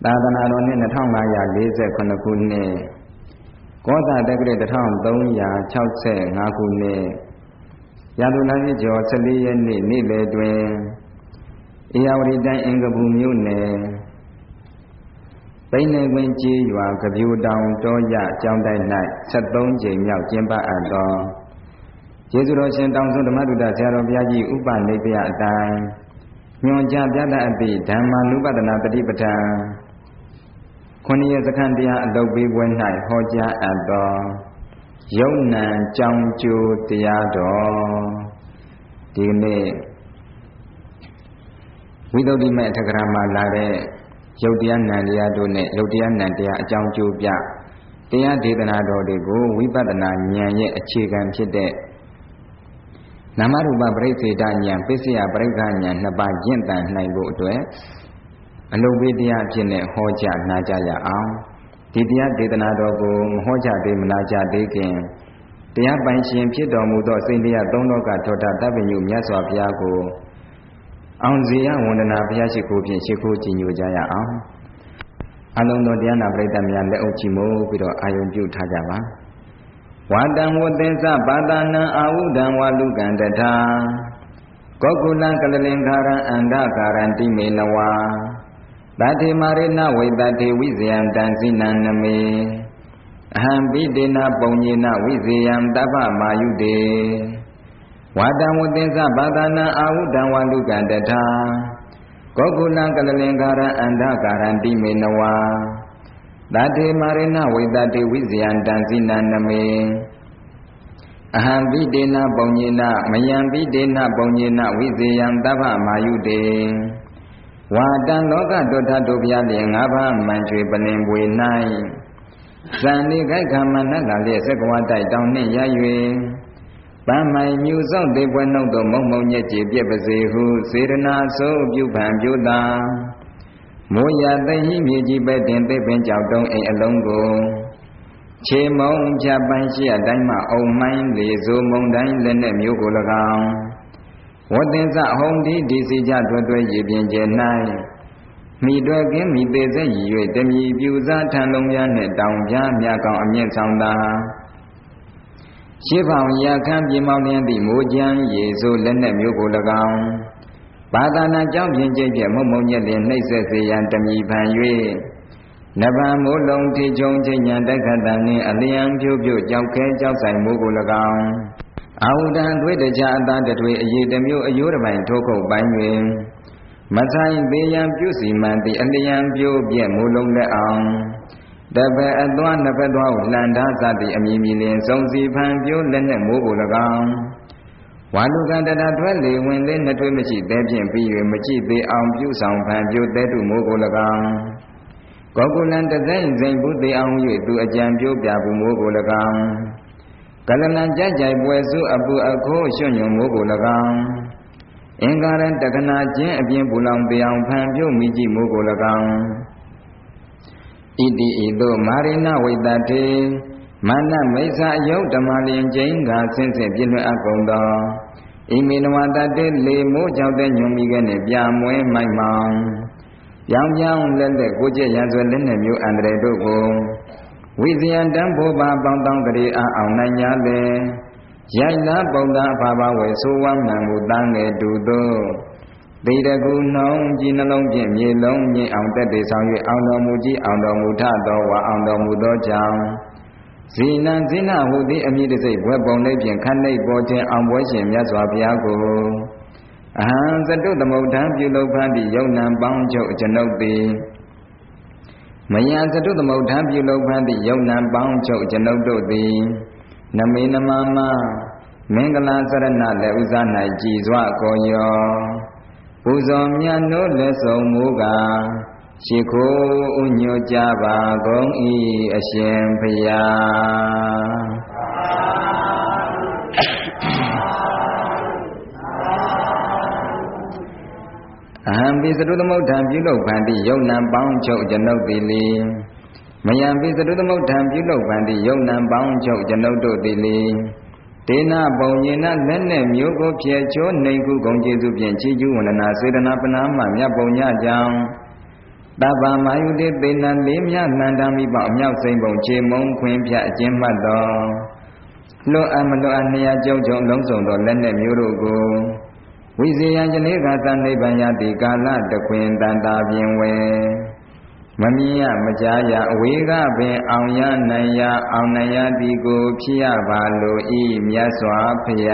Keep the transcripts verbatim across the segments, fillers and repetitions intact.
သာသနာတော်နှစ်နှစ်ငါးရာလေးဆယ်ခုနှစ်ခုနှစ်ကောဇာတက္ကရာတစ်ထောင်သုံးရာခြောက်ဆယ်ငါးခုနှစ်ရာသူလပြည့်ကျော်ဆယ်လေးရက်နေ့နေ့လယ်တွင်ဧရာဝတီတိုင်းအင်္ဂပူမြို့နယ်ပိန်းနေကွင်းကြီးရွာကပြူတောင်တောရကျောင်းတိုက်၌ဆက်သုံးကြိမ်မြောက်ကျင်းပအပ်သောယေရှုတော်ရှင်တောင်စွန်းဓမ္မတုဒ္ဒဆရာတော်ဘုရားကြီးဥပနိဗ္ဗယအတိုင်းညွန်ကြားပြသအပ်သည့်ဓမ္မာနုပဒနာတတိပဋ္ဌာန်ခုနှစ်ရစခန်းတရားအလုပ်ပေးပွဲ၌ဟောကြားအပ်သောယုံနံကြောင်းကျိုးတရားတော်ဒီနေ့ဝိသုဒ္ဓိမေထကရာမှာလာတဲ့ယုတ်တရားနံတရားတို့နဲ့ယုတ်တရားနံတရားအကြောင်းကျိုးပြတရားဒေသနာတော်တွေကိုဝိပဿနာဉာဏ်ရဲ့အခြေခံဖြစ်တဲ့နာမရူပပရိစ္ဆေဒဉာဏ်ပိစ္ဆယပရိက္ခဉာဏ်နှစ်ပါးကျင့်တန်နိုင်ဖို့အတွက်အလုပ်ပေးတရားအဖြစ်နဲ့ဟောကြားနာကြရအောင်ဒီတရားဒေသနာတော်ကိုမဟောကြားသေးမနာကြသေးခင်တရားပိုင်ရှင်ဖြစ်တော်မူသောစိတ်တရားသုံးတော်ကထောတာတပ်ပညုမြတ်စွာဘုရားကိုအောင်စီယဝန္ဒနာဘုရားရှိခိုးဖြင့်ရှိခိုးကြည်ညိုကြရအောင်အလုံးတော်တရားနာပရိသတ်များလက်အုပ်ချီမိုးပြီးတော့အာယုံပြုထားကြပါဝါတံဝသင်္စဘာသာနံအာဟုဒံဝါလူကံတထာကောကုလံကလလင်္ကာရံအန္တကာရံတိမေနဝါသတိမာရိနဝိတတိဝိဇယံတံစိနံနမေအဟံပိတေနပုံညေနဝိဇယံတပ္ပမာယုတေဝါတံဝသင်္စဘာသာနံအာဟုဒံဝါလူကံတထာကောကုလံကလလင်္ကာရံအန္တကာရံတိမေနဝါသတိမာရိနဝိတတိဝိဇယံတံစိနံနမေအဟံပိတေနပုံညေနမယံပိတေနပုံညေနဝိဇယံတပ္ပမာယုတေဝါတံလောကတုထတုဗျာလျင်ငါးပါးမှန်ချွေပလင်ပွေ၌ဇန်ဒီခိုက်ခမနကလျက်စက္ကဝတိုက်တောင်းနှင့်ရ၍ပန်းမိုင်မြူစောင့်သေးပွဲနှုတ်သောမုံမုံညက်ကြည်ပြက်ပါစေဟုစေရနာဆိုးပြုဖန်ပြုတာမိုးရသိဟိမြေကြီးပဲတင်သိပင်ကြောက်တုံးအိမ်အလုံးကိုခြေမုံဖြတ်ပိုင်းရှိအတိုင်းမှအုံမိုင်းလေစိုးမုံတိုင်းလက်နဲ့မျိုးကို၎င်းဝတ်သင်္စဟုံဒီဒီစီကြတွဲတွဲရည်ပြင်းကျဲ၌မိတွဲကင်းမိသေးစေရည်၍တမီပြူစားထံလုံးများနှင့်တောင်ပြားမြကောင်းအမြင့်ဆောင်သာရှေးဖောင်ရခန်းပြင်မောင်းလျင်းသည့်မိုးချမ်းရေစိုးလက်နဲ့မျိုးကို၎င်းဘာသာနာကြောင့်ပြင်ကျဲကျဲမုံမုံညက်လျင်နှိမ့်ဆက်စေရန်တမီဖန်၍နဗံမိုးလုံးထိချုံချိန်ညာတိုက်ခတ်တန်နှင့်အလျံဖြိုးဖြိုးကြောက်ခဲကြောက်ဆိုင်မိုးကို၎င်းအာဟုဒံသွေးတကြအသားတထွေအရေးတစ်မျိုးအယိုးတစ်ပိုင်းထိုးခုတ်ပိုင်းတွင်မဆိုင်သေးရန်ပြုစီမှန်သည့်အလျံပြိုးပြက်မိုးလုံးလက်အောင်တပည့်အသွားနှစ်ဖက်သွားလှန်ထားစသည့်အမည်မီလင်စုံစီဖန်ပြိုးလက်နဲ့မိုးကို၎င်းဝါလူကံတတထွဲလေဝင်လေးနှစ်ထွေးမရှိသေးဖြင့်ပြီး၍မကြည့်သေးအောင်ပြုဆောင်ဖန်ပြိုးသေးတုမိုးကို၎င်းကောကုလံတသိမ့်စိန်ဘူးသေးအောင်၍သူအကြံပြိုးပြဘူးမိုးကို၎င်းကလလံကြကြိုက်ပွဲစုအပူအခိုးရွှွညွံမိုးကို၎င်းအင်္ဂါရတက္ကနာချင်းအပြင်ပူလောင်ပေအောင်ဖန်ပြုတ်မိကြည့်မိုးကို၎င်းဣတိဤသို့မာရိနဝိတတေမာနမိစ္ဆာအယုတ်ဓမ္မလျင်ကျင်းကဆင်းဆင်းပြည့်လွှတ်အကုန်သောဣမိနဝတတေလေမိုးကြောင့်တဲ့ညွန်မိခဲ့နှင့်ပြမွဲမိုက်မောင်ပြောင်းပြောင်းလက်လက်ကိုကျက်ရန်ဆွဲလက်နဲ့မျိုးအန္တရာယ်တို့ကိုဝိဇယံတံဘောပါပေါင်းတောင်းကလေးအားအောင်နိုင်ရလေရိုက်လားပုံသာအဖပါဝဲဆိုးဝမ်းမှန်မှုတန်းငယ်တူသောဒေတကူနှောင်းကြည်နှလုံးဖြင့်မြေလုံးမြင့်အောင်တက်သေးဆောင်၍အောင်တော်မူကြည်အောင်တော်မူထသောဝါအောင်တော်မူသောကြောင့်ဇိနံဇိနဟုသည်အမည်တစိတ်ဘွယ်ပုံလေးဖြင့်ခန္ဓိပေါ်ခြင်းအောင်ပွဲရှင်မြတ်စွာဘုရားကိုအဟံသတုသမုဋ္ဌံပြုလုပ်ဖန်သည့်ယုံနံပေါင်းချုပ်ကျွန်ုပ်သည်မယံသတုသမုဋ္ဌံပြုလုပ်ဖန်သည့်ယုံနံပေါင်းချုပ်ကျွန်ုပ်တို့သည်နမေနမမမင်္ဂလာစရဏလည်းဥစား၌ကြည်စွာကောယောပူဇော်မြတ်နိုးလက်ဆောင်မူကားရှိခိုးဥညွတ်ကြပါကုန်၏အရှင်ဘုရားအဟံပိစတုသမုဋ္ဌံပြုလုပ်ဖန်သည့်ယုံနံပေါင်းချုပ်ကျွန်ုပ်သည်လေမယံပိစတုသမုဋ္ဌံပြုလုပ်ဖန်သည့်ယုံနံပေါင်းချုပ်ကျွန်ုပ်တို့သည်လေဒေနပုံညင်နလက်နဲ့မျိုးကိုဖြဲချိုးနှိမ်ခုဂုံကျေစုဖြင့်ချီးကျူးဝန္ဒနာစေတနာပနာမှမြတ်ပုံညကြောင့်တဗ္ဗမာယုတိသေနလေးမြတ်နန္ဒမိပေါအမြောက်စိမ့်ပုံခြေမုံခွင်ဖြတ်အကျဉ်းမှတ်တော်လွတ်အမလွတ်အနှစ်ကြုံကြုံလုံးစုံသောလက်နဲ့မျိုးတို့ကိုဝိဇေယံဇနေကသနိဗ္ဗာန်ယတိကာလတခွင်တန်တာပြင်ဝဲမမြင်ရမကြားရအဝေကပင်အောင်ရနိုင်ရအောင်နိုင်ရသည်ကိုဖြစ်ရပါလိုဤမြတ်စွာဘု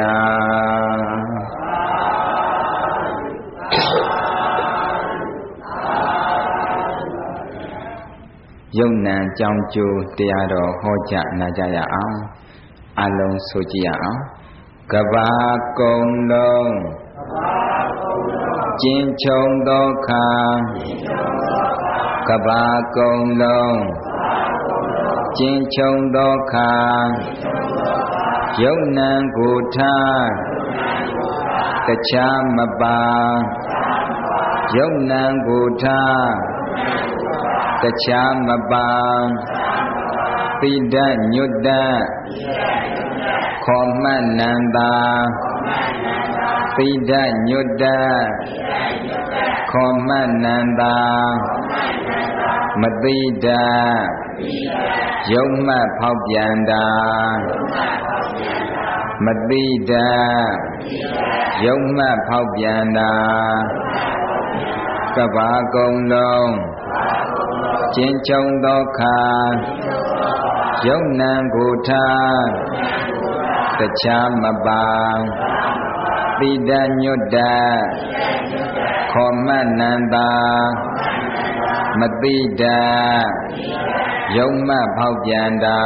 ရားယုံနံကြောင်းကျိုးတရားတော်ဟောကြားနာကြရအောင်အလုံးဆိုကြည့်ရအောင်ကဘာကုံလုံးကျင်းချုံသောခါကဘာကုံလုံးကျင်းချုံသောခါယုံနံကိုထားတခြားမပါယုံနံကိုထားတခြားမပါတိဒ္ဓညွတ်တခောမနန္တာတိဒ္ဓညွတ်တခောမနန္တာမတိဒ္ဓယုံမှတ်ဖောက်ပြန်တာမတိဒ္ဓယုံမှတ်ဖောက်ပြန်တာကဘာကုံလုံးကျင်းချုံသောခါယုံနံကိုထားတခြားမပါတိဒ္ဓညွတ်တခောမနန္တာမတိဒ္ဓယုံမှတ်ဖောက်ပြန်တာ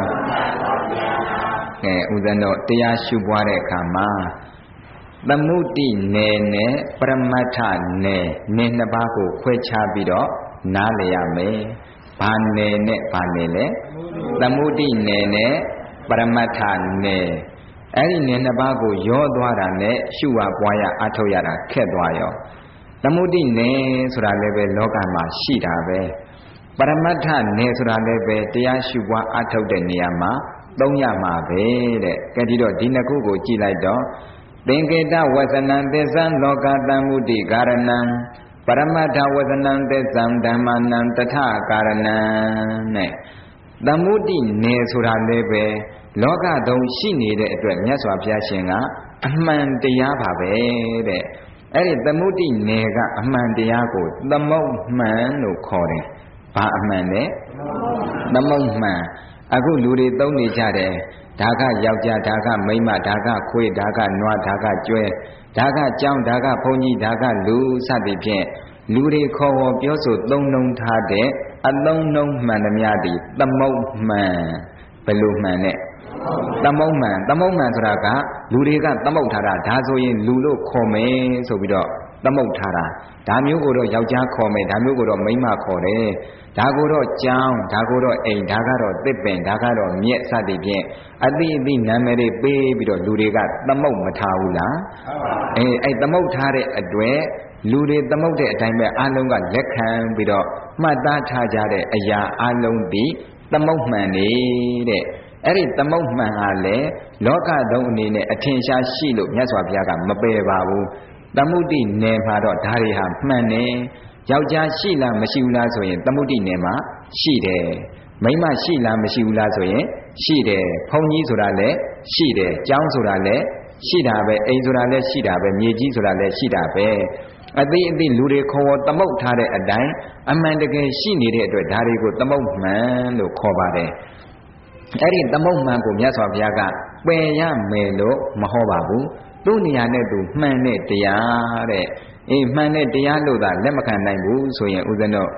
ကဲဥဒ္ဒနောတရားရှုပွားတဲ့အခါမှာသမုဒ္ဒိနယ်နဲ့ပရမတ္ထနယ်နယ်နှစ်ပါးကိုခွဲခြားပြီးတော့နားလည်ရမယ်။ဘာနယ်နဲ့ဘာနယ်လဲသမုဒ္ဒိနယ်နဲ့ပရမတ္ထနယ်အဲ့ဒီနယ်နှစ်ပါးကိုရောသွားတာနဲ့ရှုဝါပွားရအထောက်ရတာခက်သွားရောသမုဒ္ဒိနယ်ဆိုတာလည်းပဲလောကမှာရှိတာပဲပရမတ္ထနယ်ဆိုတာလည်းပဲတရားရှုပွားအထောက်တဲ့နေရာမှာသုံးရမှာပဲတဲ့ကဲဒီတော့ဒီနှစ်ခုကိုကြည့်လိုက်တော့သင်္ကေတဝဇနံသစ္ဆံလောကတံမုဒိကာရဏံပရမတ္ထဝဇနံသစ္ဆံဓမ္မနံတထကာရဏံနဲ့သမုဒိနယ်ဆိုတာလည်းပဲလောကတုံးရှိနေတဲ့အတွက်မြတ်စွာဘုရားရှင်ကအမှန်တရားပါပဲတဲ့အဲ့ဒီသမုဒိနယ်ကအမှန်တရားကိုသမုတ်မှန်လို့ခေါ်တယ်ဘာအမှန်လဲသမုတ်မှန်အခုလူတွေသုံးနေကြတယ်ဒါကယောက်ျားဒါကမိန်းမဒါကခွေးဒါကနွားဒါကကျွဲဒါကကြောင်းဒါကဘုန်းကြီးဒါကလူစသည်ဖြင့်လူတွေခေါ်ဝေါ်ပြောဆိုသုံးနှုံထားတဲ့အသုံးနှုံမှန်သမျှသည်သမုတ်မှန်ဘယ်လိုမှန်နဲ့သမုတ်မှန်သမုတ်မှန်ဆိုတာကလူတွေကသမုတ်ထားတာဒါဆိုရင်လူလို့ခေါ်မယ်ဆိုပြီးတော့သမုတ်ထားတာဒါမျိုးကိုတော့ယောက်ျားခေါ်မယ်ဒါမျိုးကိုတော့မိန်းမခေါ်တယ်ဒါကိုတော့ကြောင်းဒါကိုတော့အိမ်ဒါကတော့သစ်ပင်ဒါကတော့မြက်စသည်ဖြင့်အတိအတိနာမည်တွေပေးပြီးတော့လူတွေကသမုတ်မထားဘူးလားအဲအဲ့သမုတ်ထားတဲ့အတွက်လူတွေသမုတ်တဲ့အတိုင်းပဲအလုံးကလက်ခံပြီးတော့မှတ်သားထားကြတဲ့အရာအလုံးဒီသမုတ်မှန်နေတဲ့အဲ့ဒီသမုတ်မှန်ဟာလေလောကသုံးအနေနဲ့အထင်ရှားရှိလို့မြတ်စွာဘုရားကမပယ်ပါဘူးသမုဒ္ဒိနယ်မှာတော့ဒါတွေဟာမှန်တယ်ယောက်ျားရှိလားမရှိဘူးလားဆိုရင်သမုဒ္ဒိနယ်မှာရှိတယ်မိန်းမရှိလားမရှိဘူးလားဆိုရင်ရှိတယ်ဘုန်းကြီးဆိုတာလည်းရှိတယ်ကျောင်းဆိုတာလည်းရှိတာပဲအိမ်ဆိုတာလည်းရှိတာပဲမြေကြီးဆိုတာလည်းရှိတာပဲအသိအသိလူတွေခေါ်ဝေါ်သမုတ်ထားတဲ့အတိုင်းအမှန်တကယ်ရှိနေတဲ့အတွက်ဒါတွေကိုသမုတ်မှန်လို့ခေါ်ပါတယ်အဲ့ဒီသမုတ်မှန်ကိုမြတ်စွာဘုရားကပယ်ရမယ်လို့မဟောပါဘူးသူ့နေရာနဲ့သူမှန်တဲ့တရားတဲ့အေးမှန်တဲ့တရားလို့သာလက်မခံနိုင်ဘူးဆိုရင်ဥစ္စနော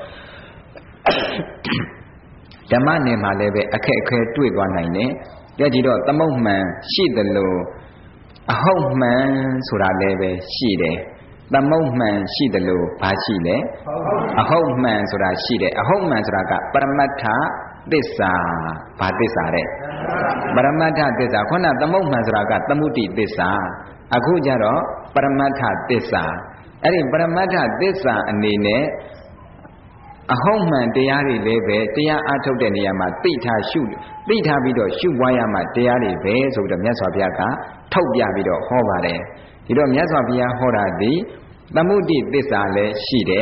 ဓမ္မနယ်မှာလည်းပဲအခက်အခဲတွေ့သွားနိုင်တယ်ကြည့်ကြည့်တော့သမုတ်မှန်ရှိတယ်လို့အဟုတ်မှန်ဆိုတာလည်းပဲရှိတယ်သမုတ်မှန်ရှိတယ်လို့ဘာရှိလဲအဟုတ်မှန်ဆိုတာရှိတယ်အဟုတ်မှန်ဆိုတာကပရမတ္ထသစ္စာဘာသစ္စာတဲ့ပရမတ္ထသစ္စာခုနသမုတ်မှန်ဆိုတာကသမုဒိသစ္စာအခုကျတော့ပရမတ္ထသစ္စာအဲ့ဒီပရမတ္ထသစ္စာအနေနဲ့အဟုတ်မှန်တရားတွေလည်းပဲတရားအားထုတ်တဲ့နေရာမှာသိထားရှုသိထားပြီးတော့ရှုပွားရမှတရားတွေပဲဆိုပြီးတော့မြတ်စွာဘုရားကထုတ်ပြပြီးတော့ဟောပါတယ်ဒီတော့မြတ်စွာဘုရားဟောတာဒီသမုဒိသစ္စာလည်းရှိတယ်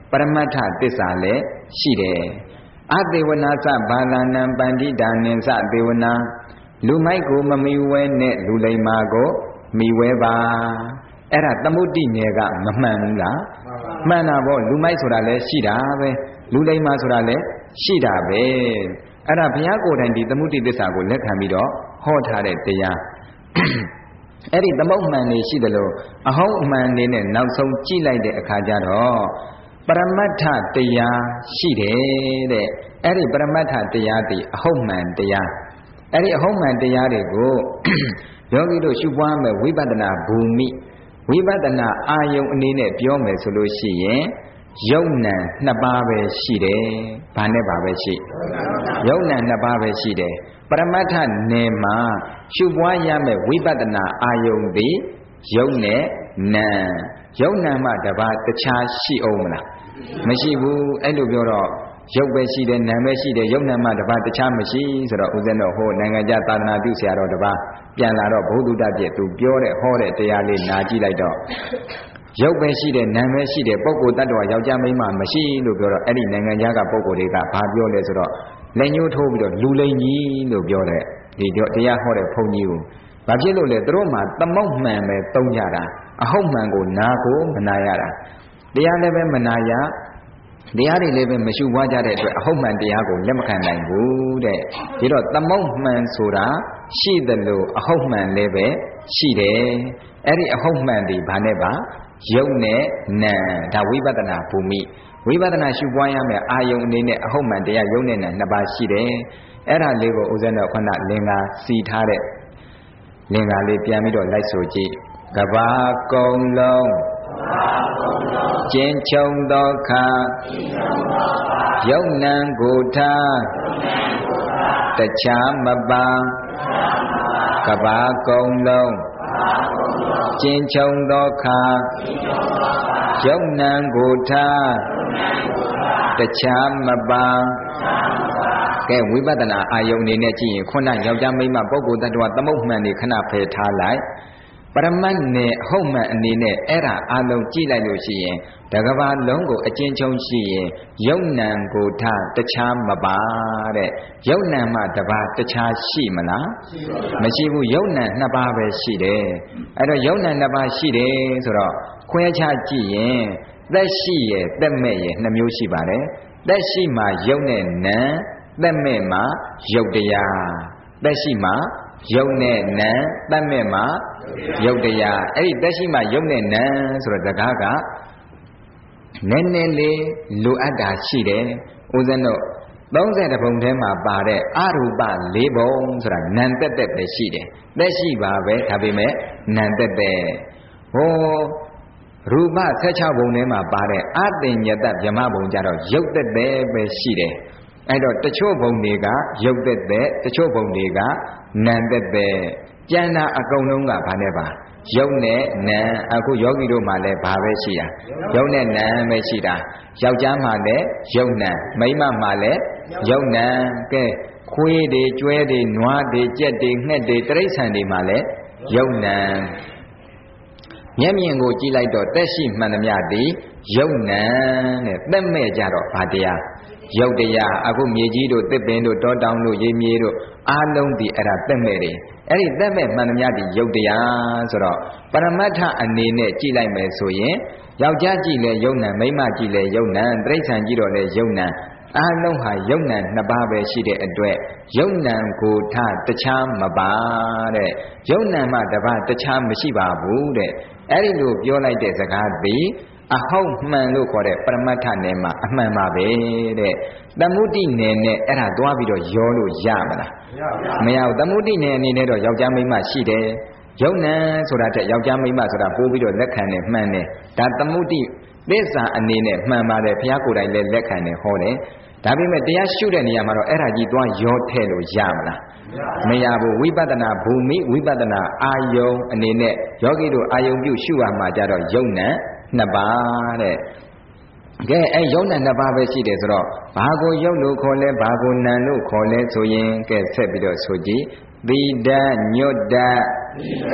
ပရမတ္ထသစ္စာလည်းရှိတယ်အသေဝနာသဘာလနံပန္တိတာနိသသေဝနာလူမိုက်ကိုမမီဝဲနဲ့လူလိမ္မာကိုမိဝဲပါအဲ့ဒါသမုဒ္ဒိနယ်ကမမှန်ဘူးလားမှန်တာပေါ့လူမိုက်ဆိုတာလည်းရှိတာပဲလူလိမ္မာဆိုတာလည်းရှိတာပဲအဲ့ဒါဘုရားကိုယ်တိုင်ဒီသမုဒ္ဒိသစ္စာကိုလက်ခံပြီးတော့ဟောထားတဲ့တရားအဲ့ဒီသမုတ်မှန်နေရှိတယ်လို့အဟောင်းအမှန်နေနဲ့နောက်ဆုံးကြည့်လိုက်တဲ့အခါကျတော့ပရမတ္ထတရားရှိတယ်တဲ့အဲ့ဒီပရမတ္ထတရားဒီအဟုတ်မှန်တရားအဲ့ဒီအဟုတ်မှန်တရားတွေကိုယောဂီတို့ရှုပွားမယ်ဝိပဿနာဘူမိဝိပဿနာအာယုံအနေနဲ့ပြောမယ်ဆိုလို့ရှိရင်ယုံနံနှစ်ပါးပဲရှိတယ်။ဘာနဲ့ပါပဲရှိယုံနံနှစ်ပါးပဲရှိတယ်ပရမတ္ထနယ်မှာရှုပွားရမယ်ဝိပဿနာအာယုံသည်ယုံနဲ့နံယုံနံမှတပါးတခြားရှိအောင်မလားမရှိဘူးအဲ့လိုပြောတော့ရုပ်ပဲရှိတယ်နာမ်ပဲရှိတယ်ယုံနံမှတပါးတခြားမရှိဆိုတော့ဦးဇင်းတော်ဟိုနိုင်ငံခြားသာသနာပြုဆရာတော်တပါးပြန်လာတော့ဘုဒ္ဓတပြည့်သူပြောတဲ့ဟောတဲ့တရားလေးနာကြည့်လိုက်တော့ရုပ်ပဲရှိတယ်နာမ်ပဲရှိတယ်ပုဂ္ဂိုလ်တ attva ယောက်ျားမိန်းမမရှိလို့ပြောတော့အဲ့ဒီနိုင်ငံခြားကပုဂ္ဂိုလ်တွေကဘာပြောလဲဆိုတော့လက်ညှိုးထိုးပြီးတော့လူလိန်ကြီးလို့ပြောတဲ့ဒီတရားဟောတဲ့ဘုန်းကြီးကိုဘာဖြစ်လို့လဲသူတို့မှသမုတ်မှန်ပဲသုံးကြတာအဟုတ်မှန်ကိုနာကိုမနာရတာတရားလည်းပဲမနာရတရားတွေလည်းပဲမရှုပွားကြတဲ့အတွက်အဟုတ်မှန်တရားကိုလက်မခံနိုင်ဘူးတဲ့ဒီတော့သမုတ်မှန်ဆိုတာရှိတယ်လို့အဟုတ်မှန်လည်းပဲရှိတယ်အဲ့ဒီအဟုတ်မှန်ဒီဘာနဲ့ပါယုံနဲ့နံဒါဝိပဿနာဘူမိဝိပဿနာရှုပွားရမယ်အာယုံအနေနဲ့အဟုတ်မှန်တရားယုံနဲ့နံနှစ်ပါးရှိတယ်အဲ့ဒါလေးကိုဦးဇင်းတော်ခဏလင်္ကာစီထားတဲ့လင်္ကာလေးပြန်ပြီးတော့လိုက်ဆိုကြည့်ကဘာကုံလုံးကျင်းချုံသောခါယုံနံကိုထားတခြားမပါကဘာကုံလုံးကျင်းချုံသောခါယုံနံကိုထားတခြားမပါကဲဝိပဿနာအာယုန်နေနဲ့ကြည့်ရင်ခုနယောက်ျားမိန်းမပုဂ္ဂိုလ်တ attva သမုတ်မှန်နေခဏဖယ်ထားလိုက်ပရမတ်နဲ့အဟုတ်မှန်အနေနဲ့အဲ့ဒါအလုံးကြည့်လိုက်လို့ရှိရင်တကဘာလုံးကိုအကျဉ်းချုံရှိရင်ယုံနံကိုထားတခြားမပါတဲ့ယုံနံမှတပါးတခြားရှိမလားမရှိဘူးယုံနံနှစ်ပါးပဲရှိတယ်အဲ့တော့ယုံနံနှစ်ပါးရှိတယ်ဆိုတော့ခွဲခြားကြည့်ရင်သက်ရှိရဲ့သက်မဲ့ရဲ့နှစ်မျိုးရှိပါတယ်သက်ရှိမှယုံနဲ့နံသက်မဲ့မှယုတ်တရားသက်ရှိမှယုတ်နဲ့နံသက်မဲ့မှယုတ်တရားအဲ့ဒီသက်ရှိမှယုတ်နဲ့နံဆိုတော့စကားကနည်းနည်းလေးလိုအပ်တာရှိတယ်ဦးဇင်းတို့သုံးဆယ်တပုံထဲမှာပါတဲ့အရူပ၄ပုံဆိုတာနံသက်သက်ပဲရှိတယ်သက်ရှိပါပဲဒါပေမဲ့နံသက်သက်ဟောရူပ၁၆ပုံထဲမှာပါတဲ့အတင်ညတဗြဟ္မဘုံကြတော့ယုတ်သက်သက်ပဲရှိတယ်အဲ့တော့တချို့ဘုံတွေကယုတ်သက်သက်တချို့ဘုံတွေကနံသက်သက်ကျန်တာအကုန်လုံးကဘာနဲ့ပါယုတ်နဲ့နံအခုယောဂီတို့မှလည်းဘာပဲရှိတာယုတ်နဲ့နံပဲရှိတာယောက်ျားမှလည်းယုတ်နံမိန်းမမှလည်းယုတ်နံကဲခွေးတွေကျွဲတွေနွားတွေကြက်တွေငှက်တွေတိရစ္ဆာန်တွေမှလည်းယုတ်နံမျက်မြင်ကိုကြည့်လိုက်တော့တက်ရှိမှန်သမျှသည်ယုတ်နံတဲ့သက်မဲ့ကြတော့ဘာတရားယုတ်တရားအခုမြေကြီးတို့တစ်ပင်တို့တောတောင်တို့ရေမြေတို့အားလုံးဒီအဲ့ဒါသက်မဲ့တွေအဲ့ဒီသက်မဲ့မှန်သမျှဒီယုတ်တရားဆိုတော့ပရမတ္ထအနေနဲ့ကြည့်လိုက်မယ်ဆိုရင်ယောက်ျားကြည့်လဲယုတ်နံမိန်းမကြည့်လဲယုတ်နံတိရစ္ဆာန်ကြည့်တော့လဲယုတ်နံအားလုံးဟာယုတ်နံနှစ်ပါးပဲရှိတဲ့အတွက်ယုတ်နံကိုထားတခြားမပါတဲ့ယုတ်နံမှတပါးတခြားမရှိပါဘူးတဲ့အဲ့ဒီလိုပြောလိုက်တဲ့စကားသည်အဟုတ်မှန်လို့ခေါ်တဲ့ပရမတ္ထနယ်မှာအမှန်ပါပဲတဲ့သမုဒ္ဒိနယ်နဲ့အဲ့ဒါသွားပြီးတော့ရောလို့ရမလားမရဘူးသမုဒ္ဒိနယ်အနေနဲ့တော့ယောက်ျားမိန်းမရှိတယ်ယုတ်နံဆိုတာတဲ့ယောက်ျားမိန်းမဆိုတာပို့ပြီးတော့လက်ခံတယ်မှန်တယ်ဒါသမုဒ္ဒိသစ္စာအနေနဲ့မှန်ပါတယ်ဘုရားကိုယ်တိုင်လည်းလက်ခံတယ်ဟောတယ်ဒါပေမဲ့တရားရှုတဲ့နေရာမှာတော့အဲ့ဒါကြီးသွားရောထဲလို့ရမလားမရဘူးဝိပဿနာဘူမိဝိပဿနာအာယုံအနေနဲ့ယောဂီတို့အာယုံပြုရှုရမှာကြတော့ယုတ်နံနှစ်ပါးတဲ့ကဲအဲယုတ်နံနှစ်ပါးပဲရှိတယ်ဆိုတော့ဘာကိုယုတ်လို့ခေါ်လဲဘာကိုနံလို့ခေါ်လဲဆိုရင်ကဲဆက်ပြီးတော့ဆိုကြည့်သီဒညွတ်တ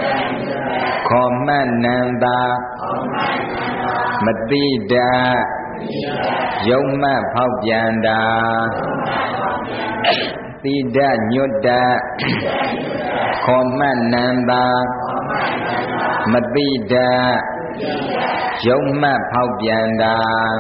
ခေါ်မှတ်နံသာမတိတယုံမှတ်ဖောက်ပြန်တာတိဒညွတ်တခေါ်မှတ်နံတာမတိဒယုံမှတ်ဖောက်ပြန်တာ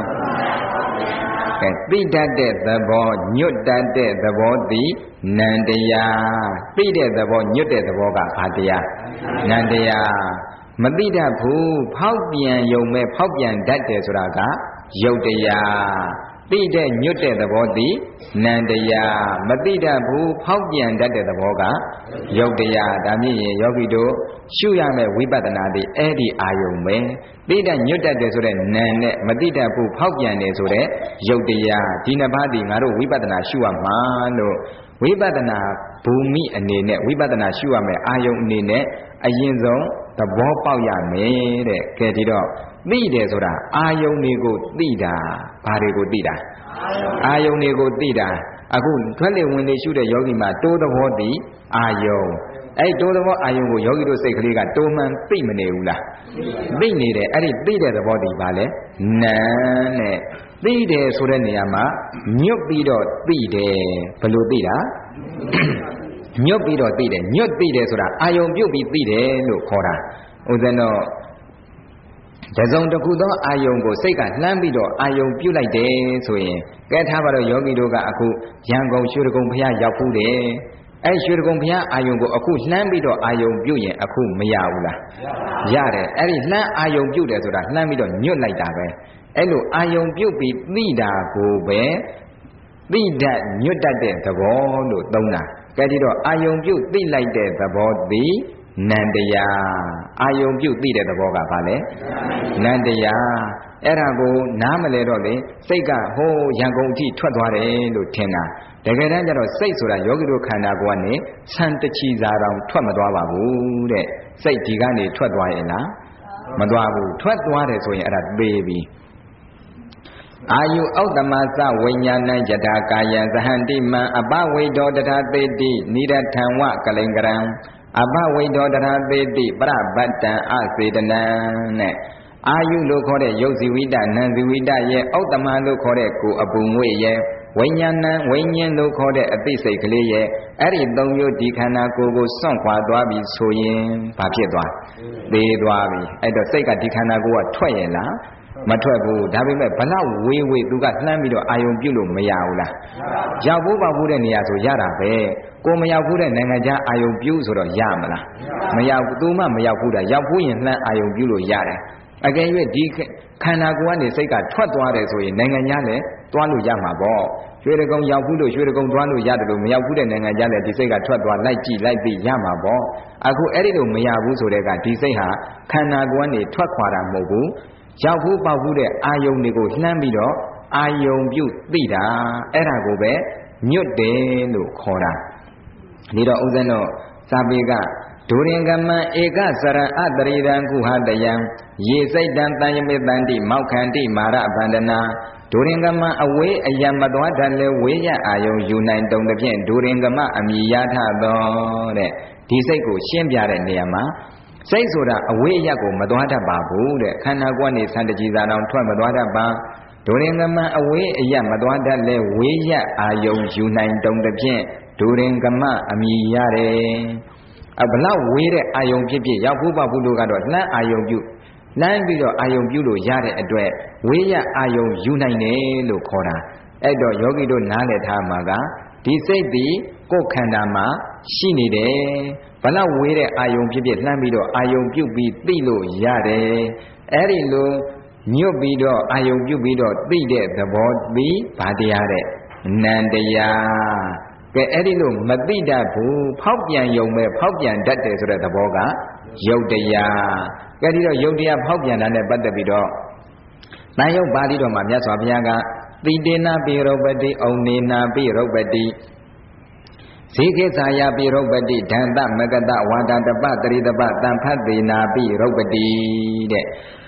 ကဲသိတတ်တဲ့သဘောညွတ်တတ်တဲ့သဘောသည်နံတရားသိတဲ့သဘောညွတ်တဲ့သဘောကဘာတရားနံတရားမသိတတ်ဘူးဖောက်ပြန်ယုံမဲ့ဖောက်ပြန်တတ်တယ်ဆိုတာကယုတ်တရားသိတဲ့ညွတ်တဲ့သဘောသည်နံတရားမသိတတ်ဘူးဖောက်ပြန်တတ်တဲ့သဘောကယုတ်တရားဒါမြင့်ရင်ယောဂီတို့ရှုရမယ့်ဝိပဿနာသည်အဲ့ဒီအာယုံပဲသိတဲ့ညွတ်တတ်တယ်ဆိုတဲ့နံနဲ့မသိတတ်ဘူးဖောက်ပြန်တယ်ဆိုတဲ့ယုတ်တရားဒီနှစ်ပါးသည်ငါတို့ဝိပဿနာရှုရမှာလို့ဝိပဿနာဘူမိအနေနဲ့ဝိပဿနာရှုရမယ့်အာယုံအနေနဲ့အရင်ဆုံးသဘောပေါက်ရမယ်တဲ့ကဲဒီတော့သိတယ်ဆိုတာအာယုန်တွေကိုသိတာဘာတွေကိုသိတာအာယုန်တွေကိုသိတာအခုထွက်လေဝင်လေရှုတဲ့ယောဂီမှာတိုးသဘောသိအာယုန်အဲ့တိုးသဘောအာယုန်ကိုယောဂီတို့စိတ်ကလေးကတိုးမှန်သိမနေဘူးလားသိနေတယ်အဲ့ဒီသိတဲ့သဘောသိပါလေနာနဲ့သိတယ်ဆိုတဲ့နေရာမှာညွတ်ပြီးတော့သိတယ်ဘယ်လိုသိတာညွတ်ပြီးတော့သိတယ်ညွတ်သိတယ်ဆိုတာအာယုံပြုတ်ပြီးသိတယ်လို့ခေါ်တာဥဒ္ဒနောတစုံတစ်ခုသောအာယုံကိုစိတ်ကလှမ်းပြီးတော့အာယုံပြုတ်လိုက်တယ်ဆိုရင်ကဲထားပါတော့ယောဂီတို့ကအခုရန်ကုန်ရွှေတကုံဘုရားရောက်ဖူးတယ်အဲရွှေတကုံဘုရားအာယုံကိုအခုလှမ်းပြီးတော့အာယုံပြုတ်ရင်အခုမရဘူးလားရတယ်အဲ့ဒီလှမ်းအာယုံပြုတ်တယ်ဆိုတာလှမ်းပြီးတော့ညွတ်လိုက်တာပဲအဲ့လိုအာယုံပြုတ်ပြီးသိတာကိုပဲသိတတ်ညွတ်တတ်တဲ့သဘောလို့သုံးတာကဲဒီတော့အာယုံပြုတ်သိလိုက်တဲ့သဘောသည်နံတရားအာယုံပြုတ်သိတဲ့သဘောကဘာလဲနံတရားအဲ့ဒါကိုနားမလဲတော့လေစိတ်ကဟိုးရန်ကုန်အထိထွက်သွားတယ်လို့ထင်တာတကယ်တမ်းကျတော့စိတ်ဆိုတာယောဂီတို့ခန္ဓာကိုယ်ကနေဆံတချီစာတောင်ထွက်မသွားပါဘူးတဲ့စိတ်ဒီကနေထွက်သွားရင်လားမသွားဘူးထွက်သွားတယ်ဆိုရင်အဲ့ဒါသေပြီအာယုဩတ္တမသဝိညာဏယထာကာယံသဟန္တိမံအပဝိဒောတထာသေတိနိရထံဝကလိင်္ကရံအပဝိဒောတထာသေတိပရဗတ္တံအစေတနံနဲ့အာယုလို့ခေါ်တဲ့ယုတ်ဇီဝိတနံဇီဝိတရဲ့ဩတ္တမလို့ခေါ်တဲ့ကိုယ်အပူငွေ့ရဲ့ဝိညာဏဝိညာဉ်လို့ခေါ်တဲ့အသိစိတ်ကလေးရဲ့အဲ့ဒီသုံးမျိုးဒီခန္ဓာကိုယ်ကိုစွန့်ခွာသွားပြီဆိုရင်ဘာဖြစ်သွားသေသွားပြီအဲ့တော့စိတ်ကဒီခန္ဓာကိုယ်ကထွက်ရင်လားမထွက်ဘူးဒါပေမဲ့ဘလောက်ဝေးဝေးသူကလှမ်းပြီးတော့အာယုံပြုတ်လို့မရဘူးလားရောက်ဖို့ပေါ့ဘူးတဲ့နေရာဆိုရတာပဲကိုမရောက်ဘူးတဲ့နိုင်ငံခြားအာယုံပြုတ်ဆိုတော့ရမလားမရောက်ဘူးသူမှမရောက်ဘူးတာရောက်ဘူးရင်လှမ်းအာယုံပြုတ်လို့ရတယ်အကယ်၍ဒီခန္ဓာကိုယ်ကနေစိတ်ကထွက်သွားတယ်ဆိုရင်နိုင်ငံခြားလည်းသွားလို့ရမှာပေါ့ရွှေတကုံရောက်ဘူးလို့ရွှေတကုံသွားလို့ရတယ်လို့မရောက်ဘူးတဲ့နိုင်ငံခြားလည်းဒီစိတ်ကထွက်သွားလိုက်ကြည့်လိုက်ပြီးရမှာပေါ့အခုအဲ့ဒီလိုမရဘူးဆိုတဲ့ကဒီစိတ်ဟာခန္ဓာကိုယ်ကနေထွက်ခွာတာမဟုတ်ဘူးရောက်ဘူးပေါက်ဘူးတဲ့အာယုံတွေကိုလှမ်းပြီးတော့အာယုံပြုတ်သိတာအဲ့ဒါကိုပဲညွတ်တယ်လို့ခေါ်တာဒီတော့ဥစ္စာတော့စာပေကဒုရင်ကမံဧကစရအတရိတံကုဟတယံရေစိတ်တံတန်ယမေတန္တိမောက္ခန္တိမာရဗန္ဒနာဒုရင်ကမံအဝေးအယံမတော်တတ်လဲဝေးရအာယုံယူနိုင်တုံတစ်ဖြင့်ဒုရင်ကမအမိရထသောတဲ့ဒီစိတ်ကိုရှင်းပြတဲ့နေရာမှာစိတ်ဆိုတာအဝေးအရက်ကိုမသွားတတ်ပါဘူးတဲ့ခန္ဓာကိုယ်နဲ့ဆန္ဒကြည်သာတော်ထွက်မသွားတတ်ပါဒုရင်ကမအဝေးအရက်မသွားတတ်လဲဝေးရအာယုံယူနိုင်တုံတစ်ဖြင့်ဒုရင်ကမအမိရတယ်အဘလောက်ဝေးတဲ့အာယုံဖြစ်ဖြစ်ရောက်ဖို့ပါဘူးလို့ကတော့လှမ်းအာယုံပြုလှမ်းပြီးတော့အာယုံပြုလို့ရတဲ့အတွက်ဝေးရအာယုံယူနိုင်တယ်လို့ခေါ်တာအဲ့တော့ယောဂီတို့နားလည်ထားမှာကဒီစိတ်ဒီကိုယ်ခန္ဓာမှာရှိနေတယ်ဘလောက်ဝေးတဲ့အာယုံဖြစ်ဖြစ်လှမ်းပြီးတော့အာယုံပြုတ်ပြီးသိလို့ရတယ်အဲ့ဒီလိုညွတ်ပြီးတော့အာယုံပြုတ်ပြီးတော့သိတဲ့သဘောပြီးဘာတရားတဲ့နံတရားကဲအဲ့ဒီလိုမသိတတ်ဘူးဖောက်ပြန်ယုံမဲ့ဖောက်ပြန်တတ်တယ်ဆိုတဲ့သဘောကယုတ်တရားကဲဒီတော့ယုတ်တရားဖောက်ပြန်တာနဲ့ပတ်သက်ပြီးတော့တန်ယုတ်ပါဠိတော်မှာမြတ်စွာဘုရားကတိတေနပိရုပ္ပတိဩနေနာပိရုပ္ပတိဇေခေသာယပိရုပ္ပတိဒန္တမကတဝါဒတပတရိတပတံဖတ်သေနာပိရုပ္ပတိတဲ့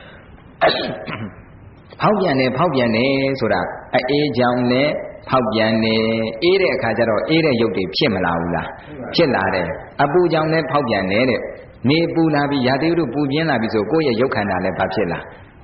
ဖောက်ပြန်တယ်ဖောက်ပြန်တယ်ဆိုတာအေးကြောင်နဲ့ဖောက်ပြန်တယ်အေးတဲ့အခါကျတော့အေးတဲ့ရုပ်တွေဖြစ်မလာဘူးလားဖြစ်လာတယ်အပူကြောင်နဲ့ဖောက်ပြန်တယ်တဲ့နေပူလာပြီးရာသီဥတုပူပြင်းလာပြီဆိုကိုယ့်ရဲ့ရုပ်ခန္ဓာလည်းဘာဖြစ်လာ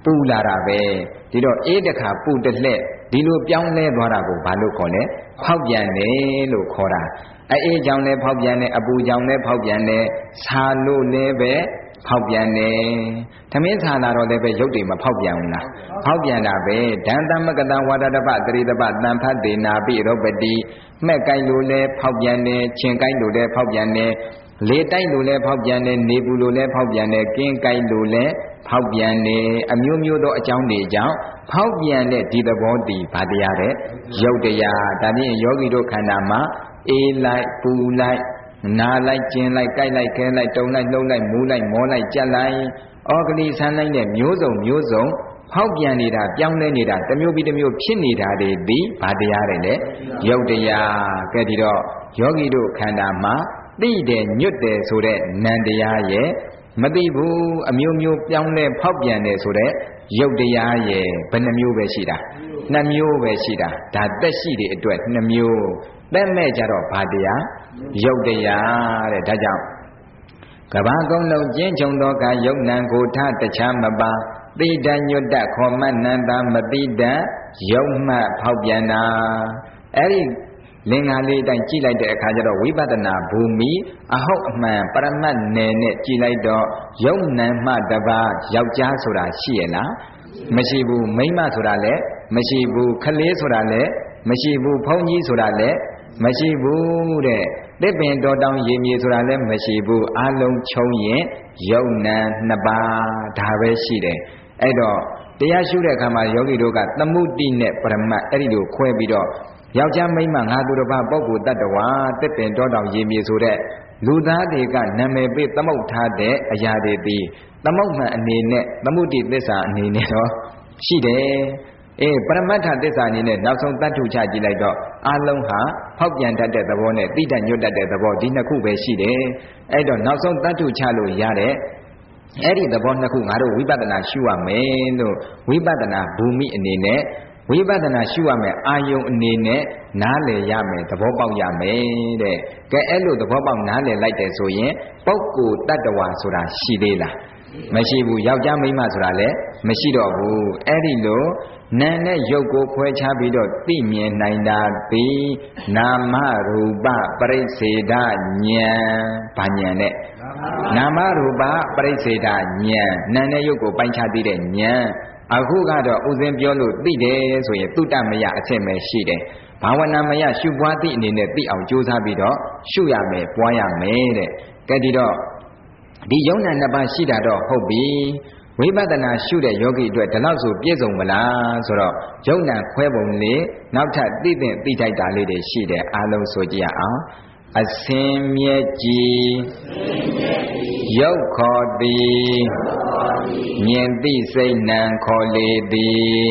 ပူလာတာပဲဒီတော့အေးတခါပူတလှဲ့ဒီလိုပြောင်းလဲသွားတာကိုဘာလို့ခေါ်လဲဖောက်ပြန်တယ်လို့ခေါ်တာအေးကြောင့်လည်းဖောက်ပြန်တယ်အပူကြောင့်လည်းဖောက်ပြန်တယ်ဆာလို့လည်းပဲဖောက်ပြန်တယ်သမင်းဆာလာတော့လည်းပဲရုပ်တွေမဖောက်ပြန်ဘူးလားဖောက်ပြန်တာပဲဒန္တမကတဝါဒတပတရိတပတန်ဖတ်တေနာပိရောပတိမဲ့ကိုက်လို့လည်းဖောက်ပြန်တယ်ချင်းကိုက်လို့လည်းဖောက်ပြန်တယ်လေတိုက်လို့လည်းဖောက်ပြန်တယ်နေပူလို့လည်းဖောက်ပြန်တယ်ကင်းကိုက်လို့လည်းဖောက်ပြန်တယ်အမျိုးမျိုးသောအကြောင်းတွေကြောင့်ဖောက်ပြန်တဲ့ဒီသဘောတည်ဘာတရားတဲ့ရုပ်တရားဒါဖြင့်ယောဂီတို့ခန္ဓာမှာအေးလိုက်ပူလိုက်နာလိုက်ကျင်လိုက်ကြိုက်လိုက်ခဲလိုက်တုံလိုက်လှုပ်လိုက်မူးလိုက်မောလိုက်ကြက်လိုက်ဩဂလိဆန်းလိုက်တဲ့မျိုးစုံမျိုးစုံဖောက်ပြန်နေတာပြောင်းလဲနေတာတစ်မျိုးပြီးတစ်မျိုးဖြစ်နေတာတွေဒီဘာတရားတွေလဲရုပ်တရားကဲဒီတော့ယောဂီတို့ခန္ဓာမှာသိတယ်ညွတ်တယ်ဆိုတဲ့နံတရားရဲ့မသိဘူးအမျိုးမျိုးပြောင်းလဲဖောက်ပြန်တယ်ဆိုတဲ့ရုပ်တရားရဲ့ဘယ်နှမျိုးပဲရှိတာနှစ်မျိုးပဲရှိတာဒါသက်ရှိတဲ့အတွက်နှစ်မျိုးသက်မဲ့ကြတော့ဘာတရားရုပ်တရားတဲ့ဒါကြောင့်ကဘာကုံလုံးကျင်းချုံသောကယုံနံကိုထတခြားမပါသိတညွတ်တခေါ်မှနန္တာမသိတယုံမှဖောက်ပြန်တာအဲ့ဒီလင်္ကာလေးအတိုင်းကြည့်လိုက်တဲ့အခါကျတော့ဝိပဿနာဘူမိအဟုတ်အမှန်ပရမတ်နယ်နဲ့ကြည့်လိုက်တော့ယုံနံမှတပါယောက်ျားဆိုတာရှိရလားမရှိဘူးမိန်းမဆိုတာလည်းမရှိဘူးခလေးဆိုတာလည်းမရှိဘူးဘုန်းကြီးဆိုတာလည်းမရှိဘူးတဲ့တစ်ပင်တော်တောင်ရေမြေဆိုတာလည်းမရှိဘူးအလုံးချုံရင်ယုံနံနှစ်ပါးဒါပဲရှိတယ်အဲ့တော့တရားရှုတဲ့အခါမှာယောဂီတို့ကသမုဒ္တိနဲ့ပရမတ်အဲ့ဒီလိုခွဲပြီးတော့ယောက်ျားမိန်းမငါသူတစ်ပါးပုဂ္ဂိုလ်တ attva တစ်ပင်တော်တောင်ရေမြေဆိုတဲ့လူသားတွေကနာမည်ပေးသမုတ်ထားတဲ့အရာတွေပြီးသမုတ်မှန်အနေနဲ့သမုဒ္တိသစ္စာအနေနဲ့တော့ရှိတယ်အေးပရမတ္ထသစ္စာအနေနဲ့နောက်ဆုံးတတ်ထုချကြည့်လိုက်တော့အလုံးဟာဖောက်ပြန်တတ်တဲ့သဘောနဲ့တိတညွတ်တတ်တဲ့သဘောဒီနှစ်ခုပဲရှိတယ်အဲ့တော့နောက်ဆုံးတတ်ထုချလို့ရတဲ့အဲ့ဒီသဘောနှစ်ခုငါတို့ဝိပဿနာရှုရမယ်လို့ဝိပဿနာဘူမိအနေနဲ့ဝိပဿနာရှုရမယ်အာယုံအနေနဲ့နားလည်ရမယ်သဘောပေါက်ရမယ်တဲ့ကဲအဲ့လိုသဘောပေါက်နားလည်လိုက်တယ်ဆိုရင်ပုဂ္ဂိုလ်တ attva ဆိုတာရှိသေးလားမရှိဘူးယောက်ျားမိန်းမဆိုတာလည်းမရှိတော့ဘူးအဲ့ဒီလိုနာနဲ့ရုပ်ကိုခွဲခြားပြီးတော့သိမြင်နိုင်တာပြီးနာမရူပပရိစ္ဆေဒဉာဏ်ဘာဉာဏ်နဲ့နာမရူပပရိစ္ဆေဒဉာဏ်နာနဲ့ရုပ်ကိုပိုင်းခြားသိတဲ့ဉာဏ်အခုကတော့ဥစဉ်ပြောလို့သိတယ်ဆိုရင်တုတ္တမယအချက်ပဲရှိတယ်ဘာဝနာမယရှုပွားသည့်အနေနဲ့သိအောင်ကြိုးစားပြီးတော့ရှုရမယ်ပွားရမယ်တဲ့ကဲဒီတော့ဒီယုံနာနှစ်ပါးရှိတာတော့ဟုတ်ပြီဝိပဿနာရှုတဲ့ယောဂီအတွက်ဒီလောက်ဆိုပြည့်စုံမလားဆိုတော့ယုံနာခွဲပုံလေးနောက်ထပ်သိသင့်သိထိုက်တာလေးတွေရှိတယ်အားလုံးဆိုကြရအောင်အစင်မြဲကြည်ယုတ်ခေါ်သည်မြင်သိစိတ်နံခေါ်လေသည်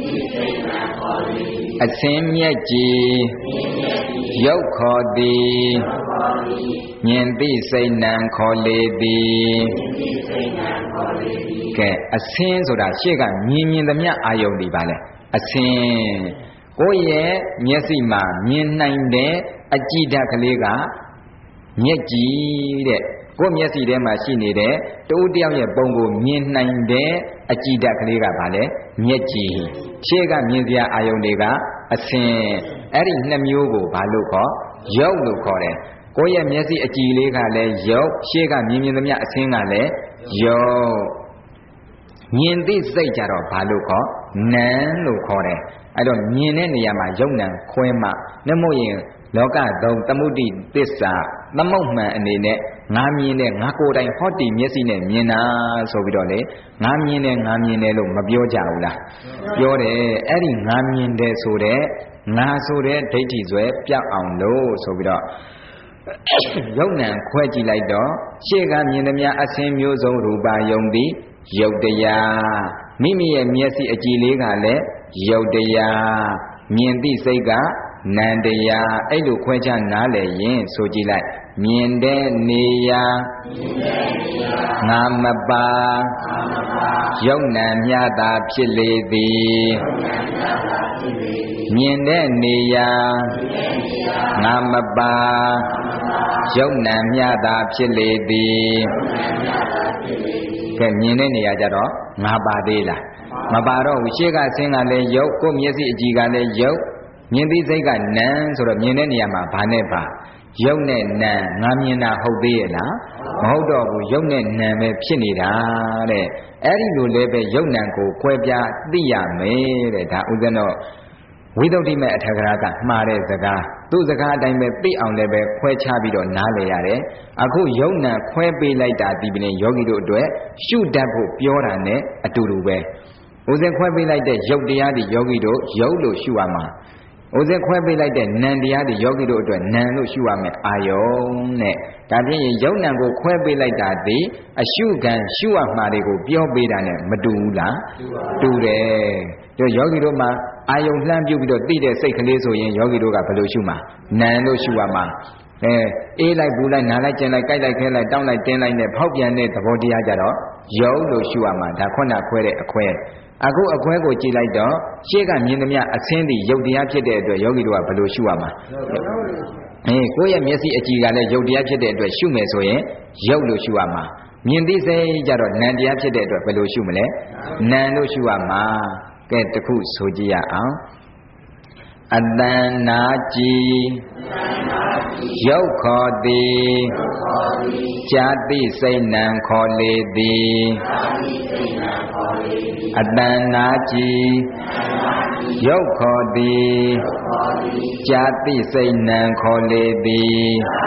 အစင်မြဲကြည်ယုတ်ခေါ်သည်မြင်သိစိတ်နံခေါ်လေသည်ကဲအစင်းဆိုတာရှေ့ကမြင်မြင်သမျှအာယုန်ဒီပါလေအစင်းကိုယ့်ရဲ့မျက်စိမှာမြင်နိုင်တဲ့အကြည့်ဓာတ်ကလေးကမျက်ကြည်တဲ့ကိုယ့်မျက်စိထဲမှာရှိနေတဲ့တဦးတယောက်ရဲ့ပုံကိုမြင်နိုင်တဲ့အကြည့်ဓာတ်ကလေးကပါလေမျက်ကြည်ရှေ့ကမြင်စရာအာယုန်တွေကအစင်းအဲ့ဒီနှစ်မျိုးကိုဘာလို့ခေါ်ရုပ်လို့ခေါ်တယ်ကိုယ့်ရဲ့မျက်စိအကြည်လေးကလည်းရုပ်ရှေ့ကမြင်မြင်သမျှအစင်းကလည်းရုပ်မြင်သိစိတ်ကြတော့ဘာလို့ခေါ်နာမ်လို့ခေါ်တယ်အဲ့တော့မြင်တဲ့နေရာမှာယုံနံခွဲမှနှမို့ရင်လောကသုံးသမုဒ္ဒိသစ္စာသမုတ်မှန်အနေနဲ့ငါမြင်တဲ့ငါကိုယ်တိုင်ဟောဒီမျက်စိနဲ့မြင်တာဆိုပြီးတော့လေငါမြင်တယ်ငါမြင်တယ်လို့မပြောကြဘူးလားပြောတယ်အဲ့ဒီငါမြင်တယ်ဆိုတဲ့ငါဆိုတဲ့ဒိဋ္ဌိဆွဲပြောက်အောင်လို့ဆိုပြီးတော့ယုံနံခွဲကြည့်လိုက်တော့ရှေ့ကမြင်သမျှအစင်းမျိုးစုံရူပါယုံသည်ယုတ်တရားမိမိရဲ့မျက်စိအကြည်လေးကလည်းယုတ်တရားမြင်သိစိတ်ကနံတရားအဲ့လိုခွဲခြားနားလည်ရင်ဆိုကြည့်လိုက်မြင်တဲ့နေရာငါမပါယုတ်နံမြတာဖြစ်လေသည်မြင်တဲ့နေရာငါမပါယုတ်နံမြတာဖြစ်လေသည်ကဲမြင်တဲ့နေရာကြတော့ငါပါသေးလားမပါတော့ဘူးရှေ့ကဆင်းကလည်းရုပ်ကိုမျက်စိအကြည့်ကလည်းရုပ်မြင်သိစိတ်ကနံဆိုတော့မြင်တဲ့နေရာမှာဘာနဲ့ပါရုပ်နဲ့နံငါမြင်တာဟုတ်သေးရဲ့လားမဟုတ်တော့ဘူးရုပ်နဲ့နံပဲဖြစ်နေတာတဲ့အဲ့ဒီလိုလည်းပဲရုပ်နံကိုကွဲပြားသိရမယ်တဲ့ဒါဥဒ္ဒနောဝိသုဒ္ဓိမဲ့အထက်ကရာကမှားတဲ့စကားသူ့စကားအတိုင်းပဲသိအောင်လည်းပဲခွဲခြားပြီးတော့နားလည်ရတယ်အခုယုံနာခွဲပေးလိုက်တာဒီပြင်ယောဂီတို့အတွက်ရှုတတ်ဖို့ပြောတာနဲ့အတူတူပဲဥစဉ်ခွဲပေးလိုက်တဲ့ယုတ်တရားတွေယောဂီတို့ယုတ်လို့ရှုရမှာဥစဉ်ခွဲပေးလိုက်တဲ့နံတရားတွေယောဂီတို့အတွက်နံလို့ရှုရမယ်အာယုံနဲ့ဒါဖြင့်ယုံနံကိုခွဲပေးလိုက်တာဒီအရှုခံရှုရမှာတွေကိုပြောပေးတာနဲ့မတူဘူးလားတူတယ်တို့ယောဂီတို့မှာအာယုံလှမ်းပြုတ်ပြီးတော့သိတဲ့စိတ်ကလေးဆိုရင်ယောဂီတို့ကဘယ်လိုရှုမှာနံလို့ရှုရမှာအဲအေးလိုက်ဘူးလိုက်နားလိုက်ကျင်လိုက်ကြိုက်လိုက်ခဲလိုက်တောင်းလိုက်တင်းလိုက်နဲ့ဖောက်ပြန်တဲ့သဘောတရားကြတော့ယုံလို့ရှုရမှာဒါခုနခွဲတဲ့အခွဲအခုအခွဲကိုကြည့်လိုက်တော့ရှေ့ကမြင်သမျှအသင်းဒီယုတ်တရားဖြစ်တဲ့အတွက်ယောဂီတို့ကဘယ်လိုရှုရမှာအေးကိုယ့်ရဲ့မျက်စိအကြည့်ကလည်းယုတ်တရားဖြစ်တဲ့အတွက်ရှုမယ်ဆိုရင်ယုတ်လို့ရှုရမှာမြင်သိစိတ်ကြတော့နံတရားဖြစ်တဲ့အတွက်ဘယ်လိုရှုမလဲနံလို့ရှုရမှာကဲတခုဆိုကြည့်ရအောင်အတန်နာကြည်ရုပ်ခေါ်သည်ဇာတိစိတ်နံခေါ်လေသည်အတန်နာကြည်ရုပ်ခေါ်သည်ဇာတိစိတ်နံခေါ်လေသည်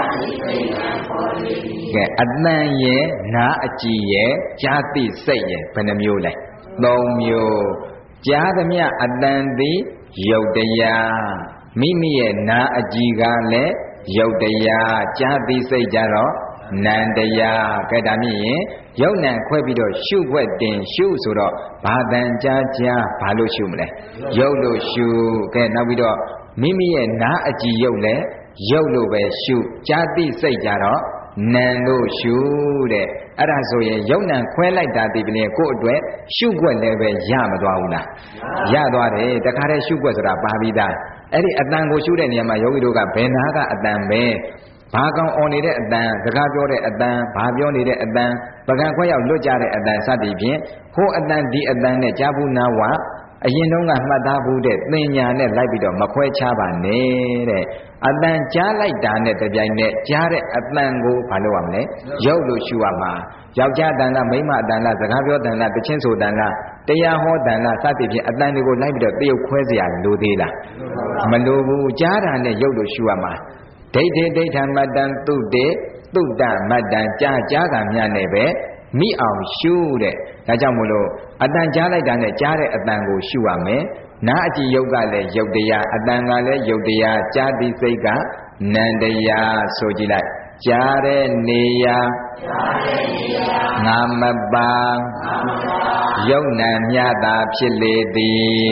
ကဲအတန်ရဲ့နာအကြည်ရဲ့ဇာတိစိတ်ရဲ့ဘယ်နှမျိုးလဲသုံးမျိုးကြားသမျှအတန်သည်ယုတ်တရားမိမိရဲ့နာအကြည်ကလည်းယုတ်တရားကြားသိစိတ်ကြတော့နံတရားကဲဒါမြင်ရင်ယုတ်နံခွဲပြီးတော့ရှုွက်တင်ရှုဆိုတော့ဘာတန်ကြားကြားဘာလို့ရှုမလဲယုတ်လို့ရှုကဲနောက်ပြီးတော့မိမိရဲ့နာအကြည်ယုတ်လည်းယုတ်လို့ပဲရှုကြားသိစိတ်ကြတော့နံလို့ရှုတဲ့အဲ့ဒါဆိုရင်ယုံနံခွဲလိုက်တာဒီပြင်ကိုယ့်အတွက်ရှုွက်လည်းပဲရမသွားဘူးလားရသွားတယ်တခါတည်းရှုွက်ဆိုတာပါပြီးသားအဲ့ဒီအတန်ကိုရှုတဲ့နေရာမှာယောဂီတို့ကဘယ်နာကအတန်ပဲဘာကောင်អော်နေတဲ့အတန်စကားပြောတဲ့အတန်ဘာပြောနေတဲ့အတန်ပကံခွဲရောက်လွတ်ကြတဲ့အတန်စသည်ဖြင့်ဟိုအတန်ဒီအတန်နဲ့ကြားဘူးနာဝအရင်တုန်းကမှတ်သားဘူးတဲ့သင်ညာနဲ့လိုက်ပြီးတော့မခွဲခြားပါနဲ့တဲ့အတန်ကြားလိုက်တာနဲ့တပြိုင်နက်ကြားတဲ့အတန်ကိုဘာလို့ရမလဲရုပ်လို့ရှုရမှာယောက်ျားတန်လားမိန်းမတန်လားစကားပြောတန်လားတချင်းဆိုတန်လားတရားဟောတန်လားစသဖြင့်အတန်တွေကိုလိုက်ပြီးတော့တရုပ်ခွဲเสียရလိုသေးလားမလိုဘူးကြားတာနဲ့ရုပ်လို့ရှုရမှာဒိဋ္ဌိဒိဋ္ဌမတ္တံသုတေသုတ္တမတ္တံကြားကြားကမြတ်နဲ့ပဲမိအောင်ရှုတဲ့ဒါကြောင့်မို့လို့အတန်ကြားလိုက်တာနဲ့ကြားတဲ့အတန်ကိုရှုရမယ်နာအကြည့်ယုတ်ကလည်းယုတ်တရားအတန်ကလည်းယုတ်တရားကြားသိစိတ်ကနံတရားဆိုကြည့်လိုက်ကြားတဲ့နေရာငါမပါယုတ်နံမြတ်တာဖြစ်လေသည်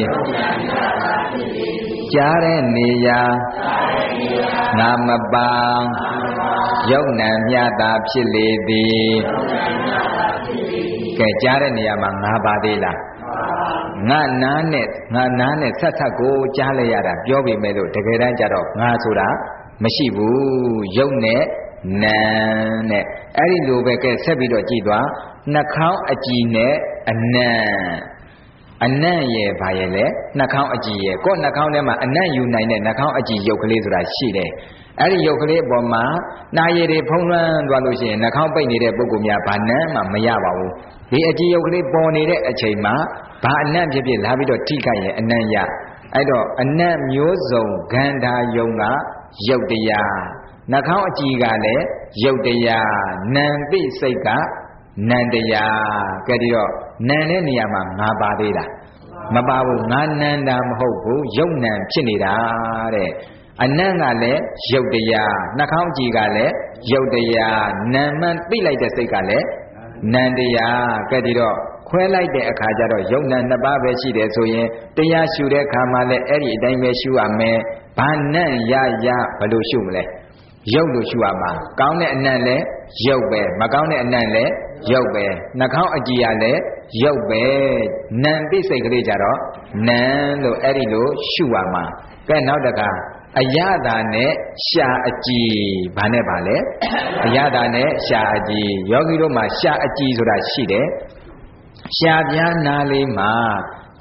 ကြားတဲ့နေရာငါမပါယုတ်နံမြတ်တာဖြစ်လေသည်ကဲကြားတဲ့နေရာမှာငါပါသေးလားငါနားနဲ့ငါနားနဲ့ဆက်ဆက်ကိုကြားလိုက်ရတာပြောပေမဲ့လို့တကယ်တမ်းကျတော့ငါဆိုတာမရှိဘူးယုတ်နဲ့နံနဲ့အဲ့ဒီလိုပဲကဲဆက်ပြီးတော့ကြည့်သွားနှာခေါင်းအကြည်နဲ့အနံ့အနံ့ရဲ့ဘာရဲ့လဲနှာခေါင်းအကြည်ရဲ့ကိုယ်နှာခေါင်းထဲမှာအနံ့ယူနိုင်တဲ့နှာခေါင်းအကြည်ရုပ်ကလေးဆိုတာရှိတယ်အဲ့ဒီရုပ်ကလေးအပေါ်မှာနာရည်တွေဖုံးလွှမ်းသွားလို့ရှိရင်နှာခေါင်းပိတ်နေတဲ့ပုဂ္ဂိုလ်များဘာနံ့မှမရပါဘူးဒီအကြည်ရုပ်ကလေးပေါ်နေတဲ့အချိန်မှာဘာအနံ့ဖြစ်ဖြစ်လာပြီးတော့ထိခိုက်ရင်အနံ့ရအဲ့တော့အနံ့မျိုးစုံဂန္ဓာယုံကရုပ်တရားနှာခေါင်းအကြည်ကလည်းရုပ်တရားနံသိစိတ်ကနံတရားကဲဒီတော့နံတဲ့နေရာမှာငါပါသေးလားမပါဘူးငါနံတာမဟုတ်ဘူးယုတ်နံဖြစ်နေတာတဲ့အနံ့ကလည်းယုတ်တရားနှာခေါင်းအကြည်ကလည်းယုတ်တရားနံမှန်သိလိုက်တဲ့စိတ်ကလည်းနံတရားကဲဒီတော့ခွဲလိုက်တဲ့အခါကျတော့ယုတ်နံနှစ်ပါးပဲရှိတယ်ဆိုရင်တရားရှုတဲ့အခါမှာလည်းအဲ့ဒီအတိုင်းပဲရှုရမယ်ဘာနံ့ရရဘယ်လိုရှုမလဲရုပ်လို့ရှုရမှာကောင်းတဲ့အနံ့လည်းရုပ်ပဲမကောင်းတဲ့အနံ့လည်းရုပ်ပဲနှာခေါင်းအကြည်ရလည်းရုပ်ပဲနံသိစိတ်ကလေးကြတော့နံလို့အဲ့ဒီလိုရှုရမှာကဲနောက်တခါအယတာနဲ့ရှာအကြည်ဘာနဲ့ပါလဲအယတာနဲ့ရှာအကြည်ယောဂီတို့မှာရှာအကြည်ဆိုတာရှိတယ်ရှာပြားနာလေးမှာ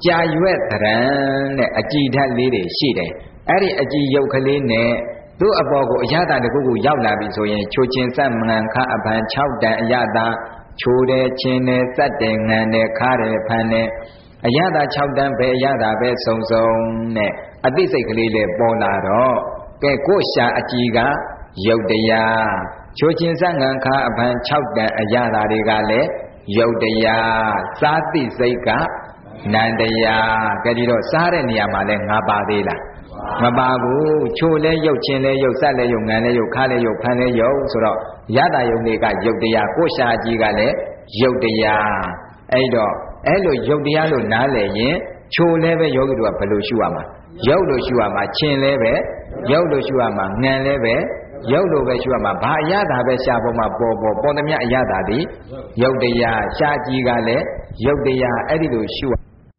ကြာရွက်တရံတဲ့အကြည်ဓာတ်လေးတွေရှိတယ်အဲ့ဒီအကြည်ရုပ်ကလေးနဲ့သူ့အပေါ်ကိုအရသာတခုခုရောက်လာပြီဆိုရင်ချိုချင်းဆက်မငန်ခအပန်၆တန်အရသာချိုတယ်ချင်းတယ်စက်တယ်ငံတယ်ခါတယ်ဖန်တယ်အရသာ၆တန်ပဲအရသာပဲစုံစုံနဲ့အသိစိတ်ကလေးလည်းပေါ်လာတော့ကဲကိုရှာအကြည်ကရုပ်တရားချိုချင်းဆက်ငံခအပန်၆တန်အရသာတွေကလည်းရုပ်တရားစာသိစိတ်ကနန္တရားကဲဒီတော့စားတဲ့နေရာမှာလဲငါပါသေးလားမပါဘူးချိုလဲရုပ်ချင်းလဲရုပ်စက်လဲရုပ်ငံလဲရုပ်ခါလဲရုပ်ဖန်လဲရုပ်ဆိုတော့ရတာယုံတွေကရုပ်တရားကိုရှာကြီးကလည်းရုပ်တရားအဲ့တော့အဲ့လိုရုပ်တရားလို့နားလည်ရင်ချိုလဲပဲယောဂီတို့ကဘယ်လိုရှုရမှာရုပ်လို့ရှုရမှာချင်းလဲပဲရုပ်လို့ရှုရမှာငံလဲပဲရုပ်လို့ပဲရှုရမှာဘာအရသာပဲရှာပေါ်မှာပေါ်ပေါ်ပေါ်သမျှအရသာဒီရုပ်တရားရှာကြီးကလည်းရုပ်တရားအဲ့ဒီလိုရှု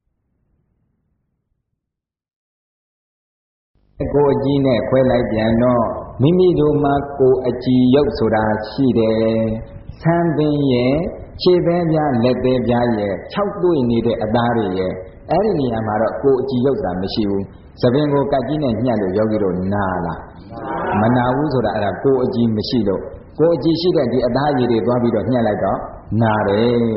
ကိုအကြီးနဲ့ခွဲလိုက်ပြန်တော့မိမိတို့မှာကိုအကြီးရုပ်ဆိုတာရှိတယ်ဆံပင်ရဲ့ခြေပဲပြလက်သေးပြရဲ့၆တွေ့နေတဲ့အသားတွေရဲ့အဲ့ဒီနေရာမှာတော့ကိုအကြီးရုပ်ဆိုတာမရှိဘူးသပင်ကိုကတ်ကြီးနဲ့ညှက်လို့ယောဂီတို့နာလားမနာဘူးဆိုတာအဲ့ဒါကိုအကြီးမရှိလို့ကိုအကြီးရှိတဲ့ဒီအသားရည်တွေသွားပြီးတော့ညှက်လိုက်တော့နာတယ်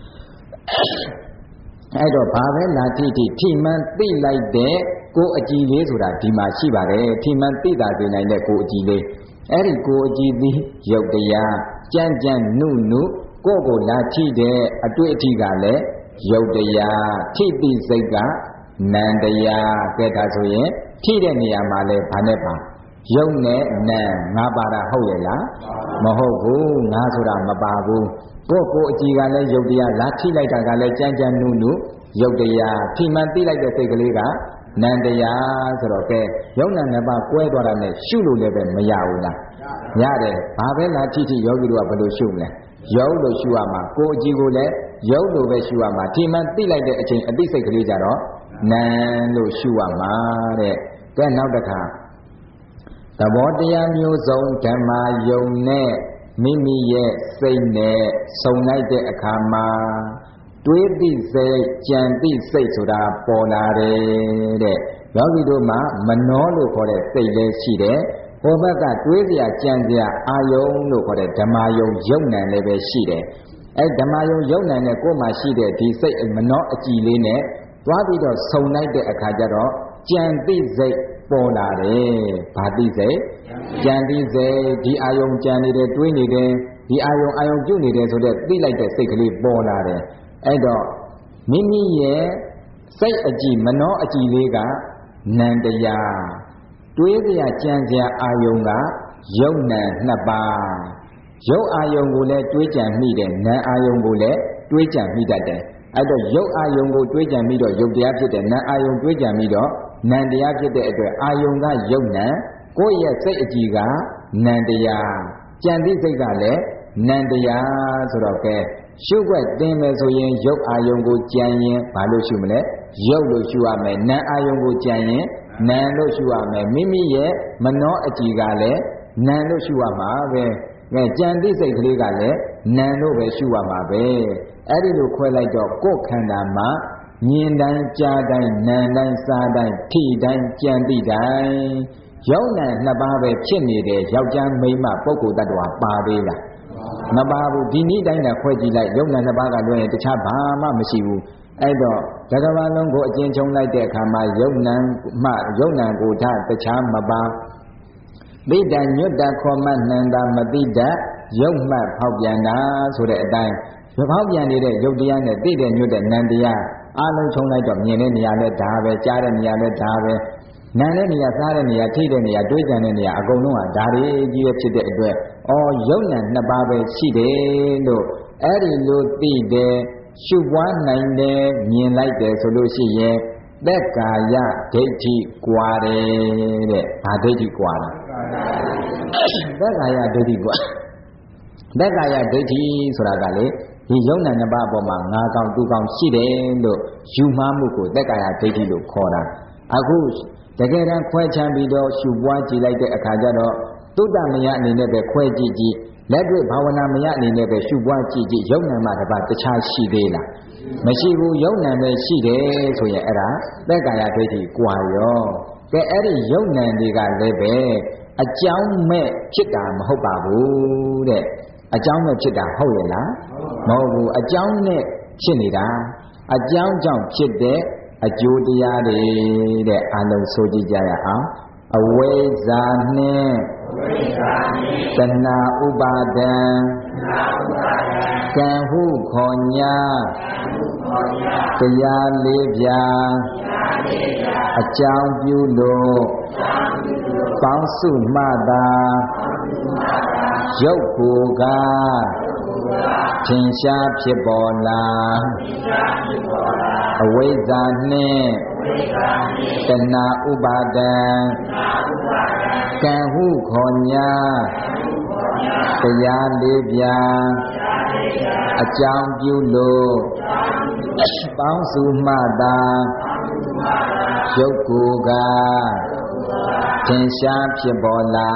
အဲ့တော့ဘာပဲလာတိတိထိမှန်သိလိုက်တဲ့ကိုအကြည်လေးဆိုတာဒီမှာရှိပါတယ်ထိမှန်သိတာသိနိုင်တဲ့ကိုအကြည်လေးအဲ့ဒီကိုအကြည်သည်ရုပ်တရားကြမ်းကြမ်းနုနုကိုကိုလာထိတဲ့အတွေ့အထိကလည်းရုပ်တရားထိသိစိတ်ကနန္တရားကဲဒါဆိုရင်ထိတဲ့နေရာမှာလဲဘာနဲ့ပါရုပ်နဲ့နာမ်ငါပါတာဟုတ်ရဲ့လားမဟုတ်ဘူးငါဆိုတာမပါဘူးကိုကိုအကြည်ကလည်းရုပ်တရားလာထိလိုက်တာကလည်းကြမ်းကြမ်းနုနုရုပ်တရားထိမှန်သိလိုက်တဲ့စိတ်ကလေးကနန္တရားဆိုတော့ကဲယုံနာနှစ်ပါးကွဲသွားတာနဲ့ရှုလို့လည်းပဲမရဘူးလားရတယ်ဘာပဲလားထိထိယောဂီတို့ကဘယ်လိုရှုမလဲရုပ်လို့ရှုရမှာကိုအကြည့်ကိုလည်းရုပ်လို့ပဲရှုရမှာထိမှန်သိလိုက်တဲ့အချိန်အသိစိတ်ကလေးကြတော့နံလို့ရှုရမှာတဲ့ကဲနောက်တစ်ခါသဘောတရားမျိုးစုံဓမ္မယုံနဲ့မိမိရဲ့စိတ်နဲ့စုံလိုက်တဲ့အခါမှာတွေးသိစိတ်ကြံသိစိတ်ဆိုတာပေါ်လာတယ်တဲ့ယောဂီတို့မှာမနောလို့ခေါ်တဲ့စိတ်လည်းရှိတယ်ဟိုဘက်ကတွေးစရာကြံစရာအာယုံလို့ခေါ်တဲ့ဓမ္မယုံယုံနံလည်းပဲရှိတယ်အဲဓမ္မယုံယုံနံနဲ့ကိုယ်မှာရှိတဲ့ဒီစိတ်မနောအကြည်လေးနဲ့သွားပြီးတော့စုံလိုက်တဲ့အခါကျတော့ကြံသိစိတ်ပေါ်လာတယ်ဘာသိစိတ်ကြံသိစိတ်ဒီအာယုံကြံနေတယ်တွေးနေတယ်ဒီအာယုံအာယုံပြုတ်နေတယ်ဆိုတော့သိလိုက်တဲ့စိတ်ကလေးပေါ်လာတယ်အဲ့တော့မိမိရဲ့စိတ်အကြည်မနောအကြည်လေးကနန္တရားတွေးစရာကြံစရာအာယုံကယုံနံနှစ်ပါးယုတ်အာယုံကိုလည်းတွေးကြံမိတယ်နာမ်အာယုံကိုလည်းတွေးကြံမိတတ်တယ်အဲ့တော့ယုတ်အာယုံကိုတွေးကြံမိတော့ယုတ်တရားဖြစ်တယ်နာမ်အာယုံတွေးကြံမိတော့နံတရားဖြစ်တဲ့အတွက်အာယုံကယုတ်နံကိုယ့်ရဲ့စိတ်အကြည်ကနံတရားကြံသိစိတ်ကလည်းနံတရားဆိုတော့ကဲရှုွက်တင်မယ်ဆိုရင်ယုတ်အာယုံကိုကြံရင်ဘာလို့ရှုမလဲယုတ်လို့ရှုရမယ်နံအာယုံကိုကြံရင်နံလို့ရှုရမယ်မိမိရဲ့မနောအကြည်ကလည်းနံလို့ရှုရမှာပဲကဲကြံသိစိတ်ကလေးကလည်းနံလို့ပဲရှုရမှာပဲအဲ့ဒီလိုခွဲလိုက်တော့ကိုယ်ခန္ဓာမှာမြင်တိုင်းကြားတိုင်းနာမ်တိုင်းစားတိုင်းထိတိုင်းကြံသိတိုင်းယုံနံနှစ်ပါးပဲဖြစ်နေတယ်ယောက်ျားမိန်းမပုဂ္ဂိုလ်တ attva ပါသေးလားမပါဘူးဒီနည်းတိုင်းနဲ့ခွဲကြည့်လိုက်ယုံနံနှစ်ပါးကလွှဲရင်တခြားဘာမှမရှိဘူးအဲ့တော့တကဘာလုံးကိုအကျဉ်းချုံလိုက်တဲ့အခါမှာယုံနံမှယုံနံကိုထတခြားမပါသိတံညွတ်တခေါ်မှနှံတာမသိတတ်ယုတ်မှတ်ဖောက်ပြန်တာဆိုတဲ့အတိုင်းဖောက်ပြန်နေတဲ့ယုတ်တရားနဲ့သိတဲ့ညွတ်တဲ့နံတရားအလုံးချုံလိုက်တော့မြင်တဲ့နေရာနဲ့ဒါပဲကြားတဲ့နေရာနဲ့ဒါပဲနာတဲ့နေရာစားတဲ့နေရာထိတဲ့နေရာတွေးကြံတဲ့နေရာအကုန်လုံးကဒါတွေကြီးပဲဖြစ်တဲ့အတွက်အော်ယုတ်နံနှစ်ပါးပဲရှိတယ်လို့အဲ့ဒီလိုသိတယ်ရှုပွားနိုင်တယ်မြင်လိုက်တယ်ဆိုလို့ရှိရင်သက်ကာယဒိဋ္ဌိကွာတယ်တဲ့ဘာဒိဋ္ဌိကွာလဲသက်ကာယဒိဋ္ဌိကွာသက်ကာယဒိဋ္ဌိဆိုတာကလေဒီယုံနာနှစ်ပါးအပေါ်မှာငါးကောင်သူကောင်ရှိတယ်လို့ယူမှားမှုကိုသက်ကာယဒိဋ္ဌိလို့ခေါ်တာအခုတကယ်တမ်းခွဲခြမ်းပြီးတော့ရှုပွားကြည့်လိုက်တဲ့အခါကျတော့သုတ္တမယအနေနဲ့ပဲခွဲကြည့်ကြည့်လက်တွေ့ဘာဝနာမရအနေနဲ့ပဲရှုပွားကြည့်ကြည့်ယုံနာမှာတပါတခြားရှိသေးလားမရှိဘူးယုံနာပဲရှိတယ်ဆိုရင်အဲ့ဒါသက်ကာယဒိဋ္ဌိကွာရောကဲအဲ့ဒီယုံနာတွေကလည်းပဲအကြောင်းမဲ့ဖြစ်တာမဟုတ်ပါဘူးတဲ့အကြောင်းမဲ့ဖြစ်တာဟုတ်ရဲ့လားမဟုတ်ဘူးအကြောင်းနဲ့ဖြစ်နေတာအကြောင်းကြောင့်ဖြစ်တဲ့အကျိုးတရားတွေတဲ့အလုံးဆိုကြည့်ကြရအောင်အဝိဇ္ဇာနှင့်တဏှာဥပါဒံကံဟုခေါ်ညာတရားလေးပြာအကြောင်းပြုလို့ပေါင်းစုမှသာရုပ်ကိုယ်ကထင်ရှားဖြစ်ပေါ်လာအဝိဇ္ဇာနှင့်တဏှာဥပါဒံကံဟုခေါ်ညာတရားလေးပြာအကြောင်းပြုလို့ပေါင်းစုမှသာရုပ်ကိုယ်ကထင်ရှားဖြစ်ပေါ်လာ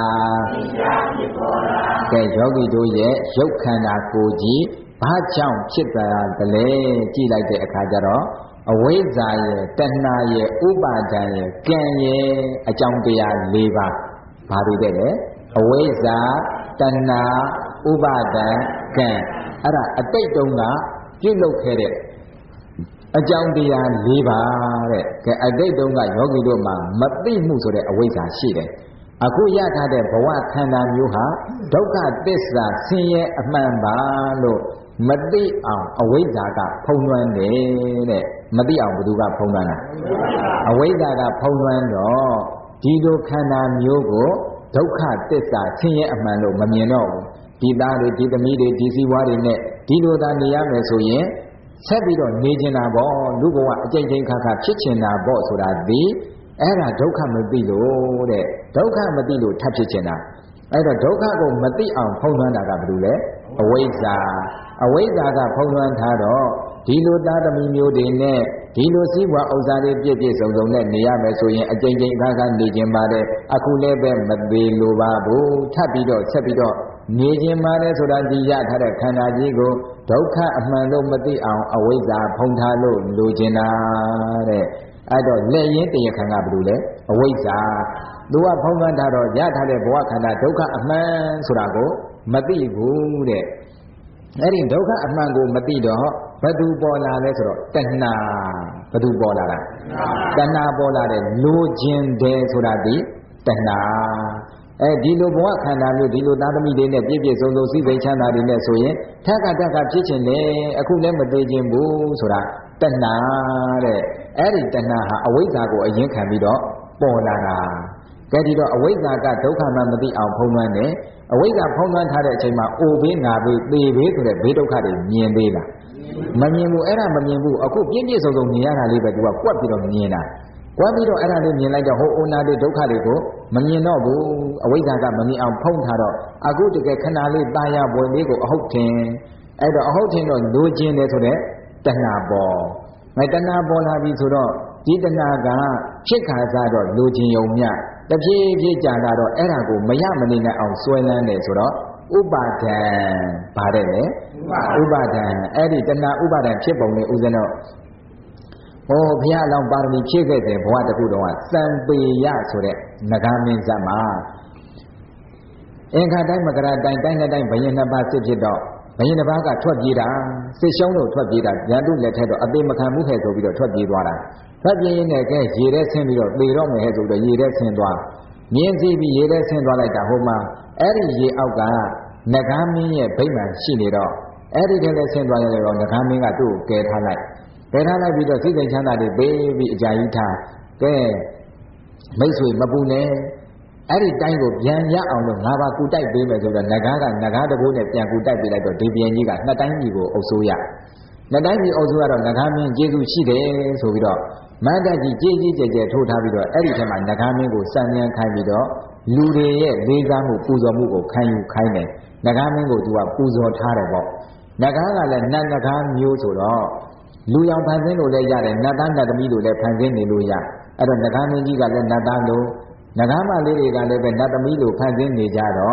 ကဲယောဂီတို့ရဲ့ရုပ်ခန္ဓာကိုယ်ကြီးဘာကြောင့်ဖြစ်တာတလဲကြည့်လိုက်တဲ့အခါကျတော့အဝိဇ္ဇာရဲ့တဏှာရဲ့ဥပါဒံရဲ့ကံရဲ့အကြောင်းတရား၄ပါးဘာတွေတဲ့လဲအဝိဇ္ဇာတဏှာဥပါဒံကံအဲ့ဒါအတိတ်တုန်းကပြုလုပ်ခဲ့တဲ့အကြောင်းတရား၄ပါးတဲ့ကဲအတိတ်တုန်းကယောဂီတို့မှာမသိမှုဆိုတဲ့အဝိဇ္ဇာရှိတယ်အခုရထားတဲ့ဘဝခန္ဓာမျိုးဟာဒုက္ခသစ္စာဆင်းရဲအမှန်ပါလို့မသိအောင်အဝိဇ္ဇာကဖုံးလွှမ်းတယ်တဲ့မသိအောင်ဘယ်သူကဖုံးလွှမ်းတာအဝိဇ္ဇာကဖုံးလွှမ်းတော့ဒီလိုခန္ဓာမျိုးကိုဒုက္ခသစ္စာဆင်းရဲအမှန်လို့မမြင်တော့ဘူးဒီသားတွေဒီသမီးတွေဒီစီဝါတွေနဲ့ဒီလိုသာနေရမယ်ဆိုရင်ဆက်ပြီးတော့နေကျင်တာပေါ့လူဘဝအကျဉ်းချင်းခါခါဖြစ်ချင်တာပေါ့ဆိုတာဒီအဲ့ဒါဒုက္ခမသိလို့တဲ့ဒုက္ခမသိလို့ထပ်ဖြစ်ချင်တာအဲ့တော့ဒုက္ခကိုမသိအောင်ဖုံးလွှမ်းတာကဘာလို့လဲအဝိဇ္ဇာအဝိဇ္ဇာကဖုံးလွှမ်းထားတော့ဒီလိုသားသမီးမျိုးတွေနဲ့ဒီလိုစည်းဝါဥစ္စာတွေပြည့်ပြည့်စုံစုံနဲ့နေရမယ်ဆိုရင်အကျဉ်းချင်းခါခါနေခြင်းပါတဲ့အခုလည်းပဲမသေးလို့ပါဘူးထပ်ပြီးတော့ဆက်ပြီးတော့နေခြင်းပါတဲ့ဆိုတာဒီရထားတဲ့ခန္ဓာကြီးကိုဒုက္ခအမှန်လို့မသိအောင်အဝိဇ္ဇာဖုံးထားလို့လိုချင်တာတဲ့အဲ့တော့လက်ရင်းတရားခံကဘာလို့လဲအဝိဇ္ဇာသူကဖုံးလွှမ်းထားတော့ရထားတဲ့ဘဝခန္ဓာဒုက္ခအမှန်ဆိုတာကိုမသိဘူးတဲ့အဲ့ဒီဒုက္ခအမှန်ကိုမသိတော့ဘယ်သူပေါ်လာလဲဆိုတော့တဏှာဘယ်သူပေါ်လာတာတဏှာပေါ်လာတဲ့လိုခြင်းတယ်ဆိုတာဒီတဏှာအဲဒီလိုဘဝခန္ဓာမျိုးဒီလိုသားသမီးတွေနဲ့ပြည့်ပြည့်စုံစုံစိတ်စိတ်ချမ်းသာတွေနဲ့ဆိုရင်ထက်ကတက်ကဖြစ်ခြင်းလေအခုလည်းမသေးခြင်းဘူးဆိုတာတဏှာတဲ့အဲ့ဒီတဏှာဟာအဝိဇ္ဇာကိုအရင်ခံပြီးတော့ပေါ်လာတာကဲဒီတော့အဝိဇ္ဇာကဒုက္ခမှမသိအောင်ဖုံးလွှမ်းတယ်အဝိဇ္ဇာဖုံးလွှမ်းထားတဲ့အချိန်မှာအိုဘေးငါဘေးသေဘေးဆိုတဲ့ဘေးဒုက္ခတွေမြင်သေးလားမမြင်ဘူးအဲ့ဒါမမြင်ဘူးအခုပြည့်ပြည့်စုံစုံမြင်ရတာလေးပဲသူကကွက်ပြီးတော့မြင်တာကွက်ပြီးတော့အဲ့ဒါလေးမြင်လိုက်တော့ဟိုအိုနာတွေဒုက္ခတွေကိုမမြင်တော့ဘူးအဝိဇ္ဇာကမမြင်အောင်ဖုံးထားတော့အခုတကယ်ခဏလေးตายပွင့်လေးကိုအဟုတ်ထင်အဲ့တော့အဟုတ်ထင်တော့လိုချင်တယ်ဆိုတဲ့တဏှာပေါ်ငါတဏှာပေါ်လာပြီဆိုတော့ဒီတဏှာကဖြစ်ခါစားတော့လိုချင်ုံမြတဖြည်းဖြည်းကြာလာတော့အဲ့ဒါကိုမရမနေနိုင်အောင်ဆွဲလန်းတယ်ဆိုတော့ဥပါဒံဗါတဲ့လေဥပါဒံအဲ့ဒီတဏှာဥပါဒံဖြစ်ပုံလေးဥစဉ်တော့ဟောဘုရားလောင်းပါရမီဖြည့်ခဲ့တဲ့ဘဝတစ်ခုတော့စံပေယဆိုတဲ့နဂါမင်းဇတ်မှာအင်္ဂါတိုင်းမကရာတိုင်းတိုင်းနဲ့တိုင်းဘယင်နှစ်ပါးစစ်ဖြစ်တော့ဘယင်တစ်ပါးကထွက်ပြေးတာစစ်ရှုံးလို့ထွက်ပြေးတာရန်သူလက်ထက်တော့အသေးမခံမှုခဲ့ဆိုပြီးတော့ထွက်ပြေးသွားတာထွက်ပြေးရင်းနဲ့ကဲရေထဲဆင်းပြီးတော့သေတော့မယ်ဟဲ့ဆိုတော့ရေထဲဆင်းသွားမြင်းစီးပြီးရေထဲဆင်းသွားလိုက်တာဟိုမှာအဲ့ဒီရေအောက်ကနဂါမင်းရဲ့ဗိမာန်ရှိနေတော့အဲ့ဒီထဲလည်းဆင်းသွားရတော့နဂါမင်းကသူ့ကိုကယ်ထားလိုက်ကယ်ထားလိုက်ပြီးတော့စိတ်စိတ်ချမ်းသာတွေပေးပြီးအကြာကြီးထားကဲမိတ်ဆွေမပူနဲ့အဲ့ဒီတိုင်းကိုပြန်ရအောင်လို့ငါးပါးကူတိုက်ပေးမယ်ဆိုတော့နဂါကနဂါတကိုးနဲ့ပြန်ကူတိုက်ပေးလိုက်တော့ဒီပြန်ကြီးကနှစ်တိုင်းကြီးကိုအုပ်စိုးရနှစ်တိုင်းကြီးအုပ်စိုးရတော့နဂါမင်းကျေးဇူးရှိတယ်ဆိုပြီးတော့မန္တကြီးကြေးကြီးကျယ်ကျယ်ထိုးထားပြီးတော့အဲ့ဒီထဲမှာနဂါမင်းကိုစံဉဏ်ခိုင်းပြီးတော့လူတွေရဲ့လေးစားမှုပူဇော်မှုကိုခံယူခိုင်းတယ်နဂါမင်းကိုသူကပူဇော်ထားတယ်ပေါ့နဂါကလည်းနတ်နဂါမျိုးဆိုတော့လူရောင်ဖန်ဆင်းလို့လည်းရတယ်နတ်သားနတ်သမီးတို့လည်းဖန်ဆင်းနေလို့ရအဲ့တော့နဂါမင်းကြီးကလည်းနတ်သားလို့နဂါမလေးတွေကလည်းပဲနတ်သမီးလို့ဖန်ဆင်းနေကြတော့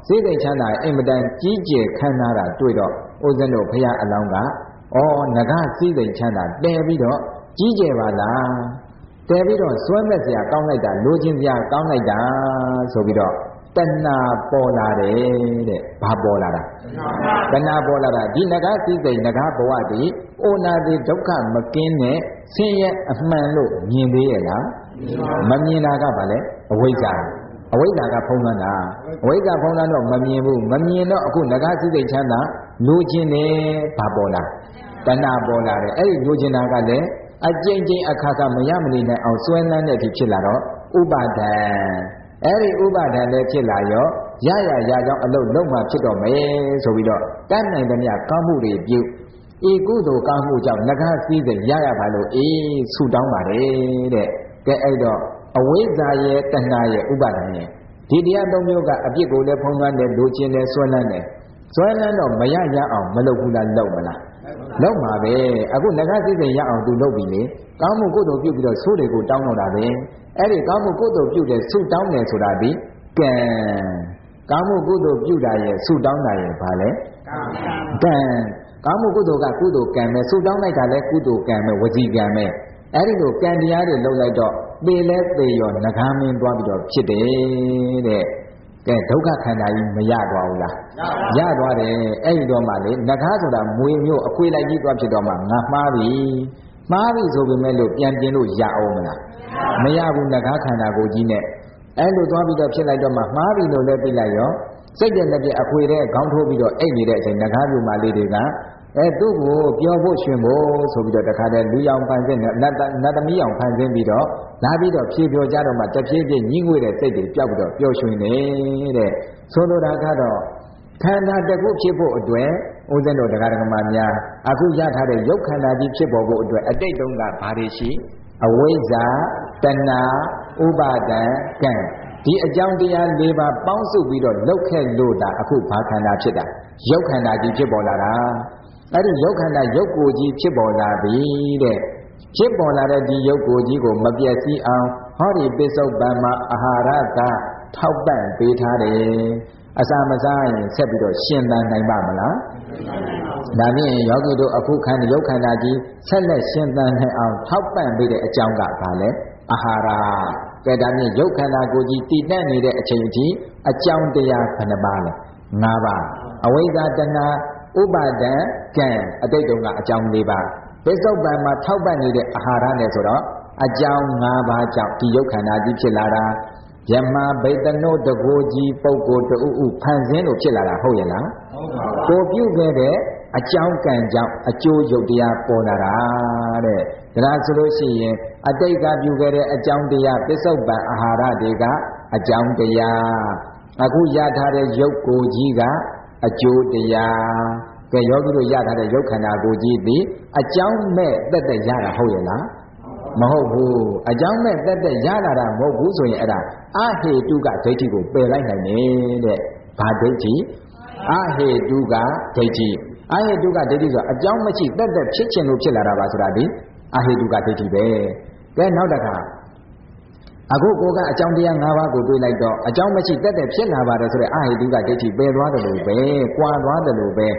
စိတ်သိချမ်းသာအင်မတန်ကြီးကျယ်ခမ်းနားတာတွေ့တော့ဦးဇင်းတို့ဖရာအလောင်းကဩငကားစိတ်သိချမ်းသာတဲပြီးတော့ကြီးကျယ်ပါလားတဲပြီးတော့စွဲမဲ့စရာကောင်းလိုက်တာလိုချင်စရာကောင်းလိုက်တာဆိုပြီးတော့တဏှာပေါ်လာတယ်တဲ့ဘာပေါ်လာတာတဏှာပေါ်လာတာဒီငကားစိတ်သိငကားဘဝတည်းအိုနာတိဒုက္ခမကင်းတဲ့ဆင်းရဲအမှန်လို့မြင်သေးရဲ့လားမမြင်တာကဘာလဲအဝိဇ္ဇာအဝိဇ္ဇာကဖုံးလွှမ်းတာအဝိဇ္ဇာဖုံးလွှမ်းတော့မမြင်ဘူးမမြင်တော့အခုငကားစိတ်ချမ်းသာလိုချင်တယ်ဘာပေါ်လာတဏှာပေါ်လာတယ်အဲ့ဒီလိုချင်တာကလည်းအကျဉ်းချင်းအခါခါမရမနေနိုင်အောင်စွဲလန်းတဲ့အထိဖြစ်လာတော့ဥပါဒံအဲ့ဒီဥပါဒံလည်းဖြစ်လာရောရရရကြောင်းအလုပ်လုံးမှဖြစ်တော့မယ်ဆိုပြီးတော့တတ်နိုင်သမျှကောင်းမှုတွေပြုဤကုသိုလ်ကောင်းမှုကြောင့်ငကားစည်းစိမ်ရရပါလို့အေးဆုတောင်းပါတယ်တဲ့ကဲအဲ့တော့အဝိဇ္ဇာရဲ့တဏှာရဲ့ဥပါဒံရဲ့ဒီတရားသုံးမျိုးကအပြစ်ကိုလည်းဖုံးလွှမ်းတယ်လိုချင်တယ်စွဲလန်းတယ်စွဲလန်းတော့မရရအောင်မလုပ်ဘူးလားလုပ်မလားလုပ်မှာပဲအခုငကားစည်းစိမ်ရအောင်သူလုပ်ပြီလေကောင်းမှုကုသိုလ်ပြုပြီးတော့ဆိုးတွေကိုတောင်းတော့တာပဲအဲ့ဒီကောင်းမှုကုသိုလ်ပြုတဲ့ဆုတောင်းတယ်ဆိုတာဒီကံကောင်းမှုကုသိုလ်ပြုတာရဲ့ဆုတောင်းတာရဲ့ဘာလဲကံကောင်းမှုကုသိုလ်ကကုသိုလ်ကံပဲဆုတောင်းလိုက်တာလည်းကုသိုလ်ကံပဲဝစီကံပဲအဲ့ဒီလိုကံတရားတွေလုပ်လိုက်တော့ပေလဲပေရောငကားမင်းသွားပြီးတော့ဖြစ်တယ်တဲ့ကဲဒုက္ခခန္ဓာကြီးမရသွားဘူးလားရသွားတယ်အဲ့ဒီတော့မှလေငကားဆိုတာမွေမျိုးအခွေလိုက်ကြီးသွားဖြစ်တော့မှငါမှားပြီမှားပြီဆိုပေမဲ့လို့ပြန်ပြင်လို့ရအောင်မလားမရဘူးငကားခန္ဓာကိုကြီးနဲ့အဲ့လိုသွားပြီးတော့ဖြစ်လိုက်တော့မှမှားပြီလို့လည်းပြလိုက်ရောစိတ်တဲ့လက်ပြအခွေတဲ့ခေါင်းထိုးပြီးတော့အိတ်နေတဲ့အချိန်ငကားပြူမာလေးတွေကအဲသူ့ကိုပြောဖို့ရှင်ဖို့ဆိုပြီးတော့တခါတည်းလူရောင်ဖန်ဆင်းနတ်နတ်သမီးအောင်ဖန်ဆင်းပြီးတော့လာပြီးတော့ဖြေပြောကြတော့မှတဖြည်းဖြည်းညှိငွေ့တဲ့စိတ်တွေပျောက်ပြီးတော့ပျော်ရွှင်နေတဲ့ဆိုလိုတာကတော့ခန္ဓာတစ်ခုဖြစ်ဖို့အတွက်ဥစဉ်တို့တရားဓမ္မများအခုရထားတဲ့ရုပ်ခန္ဓာကြီးဖြစ်ပေါ်ဖို့အတွက်အတိတ်တုန်းကဘာတွေရှိအဝိဇ္ဇာတဏှာဥပါဒံကံဒီအကြောင်းတရား၄ပါးပေါင်းစုပြီးတော့လောက်ခဲ့လို့တာအခုဘာခန္ဓာဖြစ်တာရုပ်ခန္ဓာကြီးဖြစ်ပေါ်လာတာအဲ့ဒီရုပ်ခန္ဓာရုပ်ကိုယ်ကြီးဖြစ်ပေါ်လာပြီတဲ့ဖြစ်ပေါ်လာတဲ့ဒီရုပ်ကိုယ်ကြီးကိုမပြည့်စည်အောင်ဟောဒီပိစုတ်ပံမှာအာဟာရကထောက်ပံ့ပေးထားတယ်အစာမစားရင်ဆက်ပြီးတော့ရှင်သန်နိုင်ပါမလားဒါဖြင့်ယောဂီတို့အခုခန္ဓာရုပ်ခန္ဓာကြီးဆက်လက်ရှင်သန်နိုင်အောင်ထောက်ပံ့ပေးတဲ့အကြောင်းကဘာလဲအာဟာရကဲဒါဖြင့်ရုပ်ခန္ဓာကိုယ်ကြီးတည်တတ်နေတဲ့အချိန်အထိအကြောင်းတရားဘယ်နှပါလဲ၅ပါးအဝိဇ္ဇာတဏှာဥပါဒံကံအတိတ်တုန်းကအကြောင်း၄ပါးပိစုတ်ပံမှာထောက်ပံ့နေတဲ့အာဟာရနဲ့ဆိုတော့အကြောင်း၅ပါးကြောင့်ဒီရုပ်ခန္ဓာကြီးဖြစ်လာတာယမဘိတနုတကိုကြီးပုဂ္ဂိုလ်တူဥဖန်ဆင်းလို့ဖြစ်လာတာဟုတ်ရဲ့လားဟုတ်ပါဘူးကိုပြုခဲ့တဲ့အကြောင်းကံကြောင့်အကျိုးရုပ်တရားပေါ်လာတာတဲ့ဒါဆိုလို့ရှိရင်အတိတ်ကပြုခဲ့တဲ့အကြောင်းတရားပိစုတ်ပံအာဟာရတွေကအကြောင်းတရားအခုရထားတဲ့ရုပ်ကိုကြီးကအကျိုးတရားကဲယောဂီတို့ရထားတဲ့ရုပ်ခန္ဓာကိုကြီးသည်အကြောင်းမဲ့တက်တက်ရတာဟုတ်ရဲ့လားမဟုတ်ဘူးအကြောင်းမဲ့တက်တက်ရလာတာမဟုတ်ဘူးဆိုရင်အဲ့ဒါအဟေတုကဒိဋ္ဌိကိုပယ်လိုက်နိုင်တယ်တဲ့ဘာဒိဋ္ဌိအဟေတုကဒိဋ္ဌိအဟေတုကဒိဋ္ဌိဆိုအကြောင်းမရှိတက်တက်ဖြစ်ခြင်းလို့ဖြစ်လာတာပါဆိုတာဒီအဟေတုကဒိဋ္ဌိပဲကဲနောက်တစ်ခါအခုကိုကအကြောင်းတရား၅ပါးကိုတွေးလိုက်တော့အကြောင်းမရှိတက်တက်ဖြစ်လာပါတယ်ဆိုတဲ့အဟေတုကဒိဋ္ဌိပယ်သွားတယ်လို့ပဲကွာသွားတယ်လို့ပဲ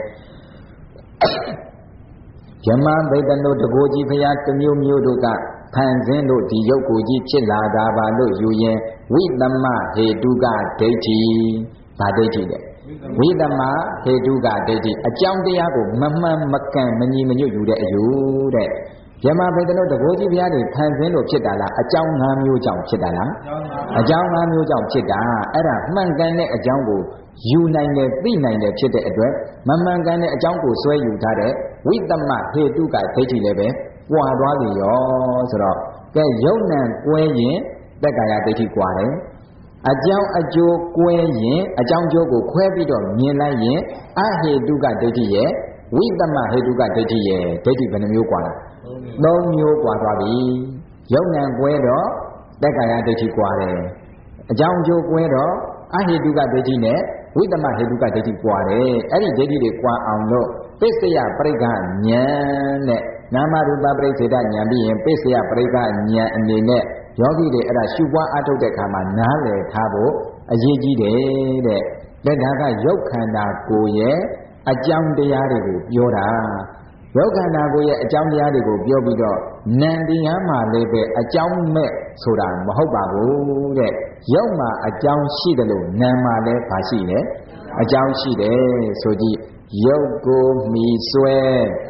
ယမဘိတနုတကိုကြီးဖရာတမျိုးမျိုးတို့ကဖန်ဆင်းလို့ဒီရုပ်ကိုကြီးဖြစ်လာတာပါလို့ယူရင်ဝိသမဟေတုကဒိဋ္ဌိဗာဒိဋ္ဌိတဲ့ဝိသမဟေတုကဒိဋ္ဌိအကြောင်းတရားကိုမမှန်မကန်မညီမညွတ်ယူတဲ့အယူတဲ့ယမဘိတနုတကိုကြီးဖရာတွေဖန်ဆင်းလို့ဖြစ်တာလားအကြောင်း၅မျိုးကြောင့်ဖြစ်တာလားအကြောင်း၅မျိုးကြောင့်ဖြစ်တာအဲ့ဒါမှန်ကန်တဲ့အကြောင်းကိုယူနိုင်တယ်သိနိုင်တယ်ဖြစ်တဲ့အတွက်မမှန်ကန်တဲ့အကြောင်းကိုဆွဲယူထားတဲ့ဝိသမဟေတုကဒိဋ္ဌိလည်းပဲကွာသွားပြီရောဆိုတော့ကဲယုံနံကွဲရင်တက္ကာယဒိဋ္ဌိကွာတယ်အကြောင်းအကျိုးကွဲရင်အကြောင်းကျိုးကိုခွဲပြီးတော့မြင်လိုက်ရင်အဟေတုကဒိဋ္ဌိရဲ့ဝိသမဟေတုကဒိဋ္ဌိရဲ့ဒိဋ္ဌိဘယ်နှမျိုးကွာလဲသုံးမျိုးကွာသွားပြီယုံနံကွဲတော့တက္ကာယဒိဋ္ဌိကွာတယ်အကြောင်းကျိုးကွဲတော့အဟေတုကဒိဋ္ဌိနဲ့ဝိသမဟေတုကဒိဋ္ဌိကွာတယ်အဲ့ဒီဒိဋ္ဌိတွေကွာအောင်လို့ပစ္စယပရိက္ခဉာဏ်နဲ့နာမရူပပရိစ္ဆေဒဉာဏ်ပြီးရင်ပစ္စယပရိက္ခဉာဏ်အနေနဲ့ယောဂီတွေအဲ့ဒါရှုပွားအထုတ်တဲ့အခါမှာနားလည်ထားဖို့အရေးကြီးတယ်တဲ့လက်ဒါကရုပ်ခန္ဓာကိုယ်ရဲ့အကြောင်းတရားတွေကိုပြောတာရုပ်ခန္ဓာကိုယ်ရဲ့အကြောင်းတရားတွေကိုပြောပြီးတော့နံတရားမှလည်းပဲအကြောင်းမဲ့ဆိုတာမဟုတ်ပါဘူးတဲ့ရုပ်မှာအကြောင်းရှိတယ်လို့နာမ်မှာလည်းပါရှိတယ်အကြောင်းရှိတယ်ဆိုကြည့်ရုပ်ကိုမီဆွဲ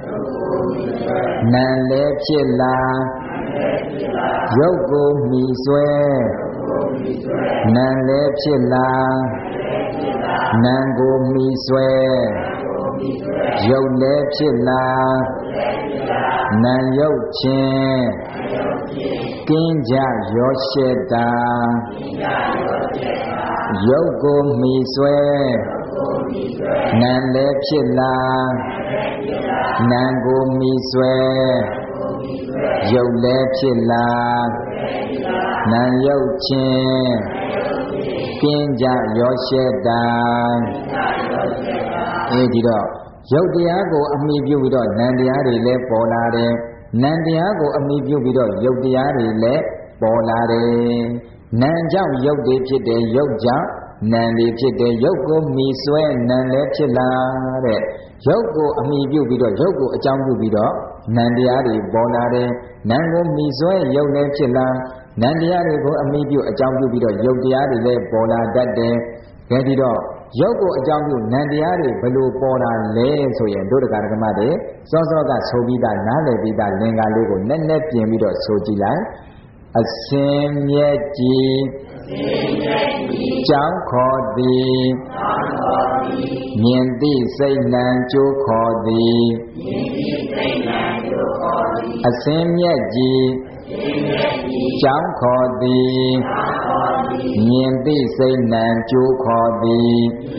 နာမ်လည်းဖြစ်လာရုပ်ကိုမီဆွဲနာမ်လည်းဖြစ်လာနာမ်ကိုမီဆွဲရုပ်လည်းဖြစ်လာနာမ်ရုပ်ချင်းကင်းကြရောရှက်တာရုပ်ကိုမီဆွဲနာမ်လည်းဖြစ်လာနာမ်ကိုမီဆွဲရုပ်လည်းဖြစ်လာနာမ်ရုပ်ချင်းကင်းကြရောရှက်တာအဲဒီတော့ရုပ်တရားကိုအမိပြုပြီးတော့နံတရားတွေလည်းပေါ်လာတယ်နံတရားကိုအမိပြုပြီးတော့ရုပ်တရားတွေလည်းပေါ်လာတယ်နံကြောင့်ရုပ်တွေဖြစ်တယ်ရုပ်ကြောင့်နံတွေဖြစ်တယ်ရုပ်ကိုမီဆွဲနံလည်းဖြစ်လာတဲ့ရုပ်ကိုအမိပြုပြီးတော့ရုပ်ကိုအကြောင်းပြုပြီးတော့နံတရားတွေပေါ်လာတယ်နံကိုမီဆွဲရုပ်လည်းဖြစ်လာနံတရားတွေကိုအမိပြုအကြောင်းပြုပြီးတော့ရုပ်တရားတွေလည်းပေါ်လာတတ်တယ်ဒါဒီတော့ရုပ်ကိုအကြောင်းပြုနံတရားတွေဘယ်လိုပေါ်လာလဲဆိုရင်တို့တရားဓမ္မတွေစောစောကဆိုပြီးသားနားလည်ပြီးသားလင်္ကာလေးကိုနက်နက်ပြင်ပြီးတော့ဆိုကြည့်လိုက်အစင်မြက်ကြည်ကြောင်းခေါ်သည်မြင်သည့်စိတ်နှံကြိုးခေါ်သည်အစင်မြက်ကြည်ကြောင်းခေါ်သည်မြင်သည့်စိတ်နှံကြိုးခေါ်သည်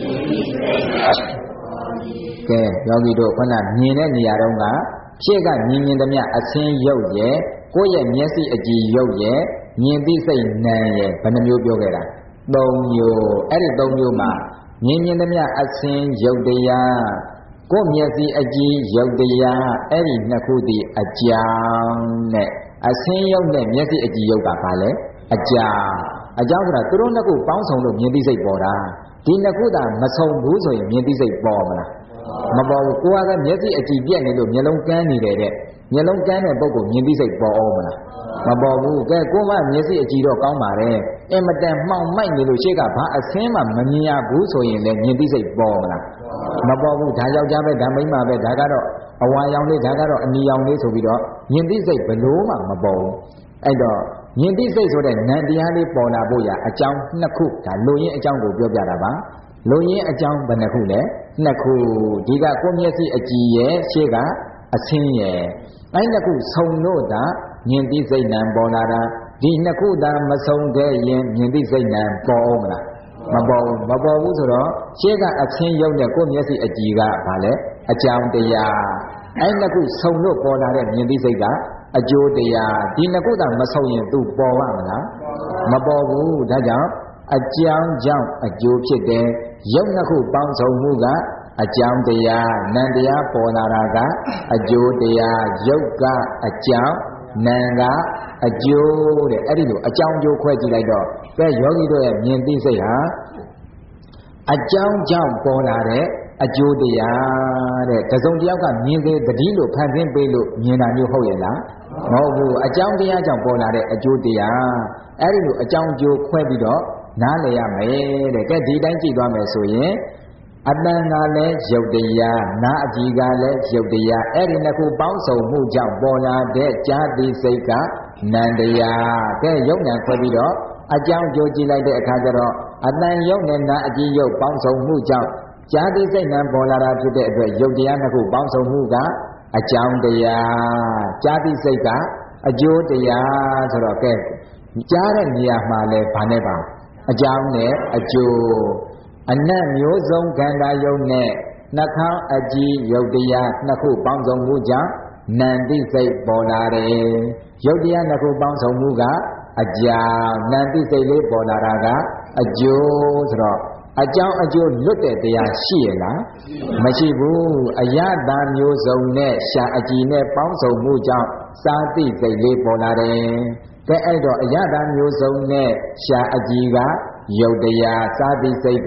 ကဲယောဂီတို့ခဏမြင်တဲ့နေရာတုန်းကဖြစ်ကမြင်မြင်သမျှအစင်းရုပ်ရဲ့ကိုယ့်ရဲ့မျက်စိအကြည့်ရုပ်ရဲ့မြင်သည့်စိတ်နှံရဲ့ဘယ်နှမျိုးပြောခဲ့တာသုံးမျိုးအဲ့ဒီသုံးမျိုးမှာမြင်မြင်သမျှအစင်းရုပ်တရားကိုယ့်မျက်စိအကြည့်ရုပ်တရားအဲ့ဒီနှစ်ခုတည်းအကြောင်းနဲ့အစင်းရုပ်နဲ့မျက်စိအကြည့်ရုပ်ကဘာလဲအကြောင်းအကြောင်းဆိုတာသူတို့နှစ်ခုပေါင်းစုံလို့မြင်သိစိတ်ပေါ်တာဒီနှစ်ခုသာမဆုံဘူးဆိုရင်မြင်သိစိတ်ပေါ်မလားမပေါ်ဘူးကိုယ်ကမျက်စိအကြည့်ပြက်နေလို့မျက်လုံးကန်းနေတယ်တဲ့မျက်လုံးကန်းတဲ့ပုဂ္ဂိုလ်မြင်သိစိတ်ပေါ်အောင်မလားမပေါ်ဘူးကဲကိုယ်ကမျက်စိအကြည့်တော့ကောင်းပါတယ်အင်မတန်မှောင်မိုက်နေလို့ရှေ့ကဘာအဆင်းမှမမြင်ရဘူးဆိုရင်လည်းမြင်သိစိတ်ပေါ်မလားမပေါ်ဘူးဒါယောက်ျားပဲဒါမိန်းမပဲဒါကတော့အဝါရောင်လေးဒါကတော့အနီရောင်လေးဆိုပြီးတော့မြင်သိစိတ်ဘလို့မှမပေါ်ဘူးအဲ့တော့မြင်သိစိတ်ဆိုတဲ့နံတရားလေးပေါ်လာဖို့ရအကြောင်းနှစ်ခုဒါလူရင်းအကြောင်းကိုပြောပြတာပါလူရင်းအကြောင်းဘယ်နှခုလဲနှစ်ခုဒီကကိုမျက်စိအကြည့်ရဲ့ရှေ့ကအဆင်းရဲ့အဲ့နှစ်ခုဆုံလို့သာမြင်သိစိတ်နံပေါ်လာတာဒီနှစ်ခုသာမဆုံတဲ့ရင်မြင်သိစိတ်နံပေါ်အောင်မလားမပေါ်ဘူးမပေါ်ဘူးဆိုတော့ရှေ့ကအဆင်းရုပ်နဲ့ကိုမျက်စိအကြည့်ကဘာလဲအကြောင်းတရားအဲ့နှစ်ခုဆုံလို့ပေါ်လာတဲ့မြင်သိစိတ်ကအကျိုးတရားဒီနှစ်ခုသာမဆုံရင်သူပေါ်ရမလားမပေါ်ဘူးဒါကြောင့်အကြောင်းကြောင့်အကျိုးဖြစ်တယ်ရုပ်နှစ်ခုပေါင်းစုံမှုကအကြောင်းတရားနံတရားပေါ်လာတာကအကျိုးတရားရုပ်ကအကြောင်းနံကအကျိုးတဲ့အဲ့ဒီလိုအကြောင်းကျိုးခွဲကြည့်လိုက်တော့ကဲယောဂီတို့ရဲ့မြင်သိစိတ်ဟာအကြောင်းကြောင့်ပေါ်လာတဲ့အကျိုးတရားတဲ့တစုံတစ်ယောက်ကမြင်သေးတတိလို့ဖန်ဆင်းပေးလို့မြင်တာမျိုးဟုတ်ရဲ့လားမဟုတ်ဘူးအကြောင်းတရားကြောင့်ပေါ်လာတဲ့အကျိုးတရားအဲ့ဒီလိုအကြောင်းကျိုးခွဲပြီးတော့နားလည်ရမယ်တဲ့ကဲဒီတိုင်းကြည့်သွားမယ်ဆိုရင်အတန်ကလည်းရုပ်တရားနာအကြည်ကလည်းရုပ်တရားအဲ့ဒီနှစ်ခုပေါင်းစုံမှုကြောင့်ပေါ်လာတဲ့ကြာတိစိတ်ကနံတရားကဲရုပ်နံခွဲပြီးတော့အကြောင်းကျိုးကြည့်လိုက်တဲ့အခါကျတော့အတန်ရုပ်နဲ့နာအကြည်ရုပ်ပေါင်းစုံမှုကြောင့်ကြာတိစိတ်နံပေါ်လာတာဖြစ်တဲ့အတွက်ရုပ်တရားနှစ်ခုပေါင်းစုံမှုကအကြောင်းတရားကြာတိစိတ်ကအကျိုးတရားဆိုတော့ကဲကြားတဲ့နေရာမှာလဲဘာနဲ့ပါအကြောင်းနဲ့အကျိုးအနတ်မျိုးစုံခန္ဓာယုတ်နဲ့နှာခေါင်းအကြည့်ယုတ်တရားနှစ်ခုပေါင်းစုံမှုကြောင့်နံတိစိတ်ပေါ်လာတယ်ယုတ်တရားနှစ်ခုပေါင်းစုံမှုကအကြောင်းနံတိစိတ်လေးပေါ်လာတာကအကျိုးဆိုတော့အကြောင်းအကျိုးလွတ်တဲ့တရားရှိရလားမရှိဘူးအယတာမျိုးစုံနဲ့ရှာအကြည်နဲ့ပေါင်းစုံမှုကြောင့်စာတိစိတ်လေးပေါ်လာတယ်ကဲအဲ့တော့အယတာမျိုးစုံနဲ့ရှာအကြည်ကယုတ်တရားစာတိစိတ်က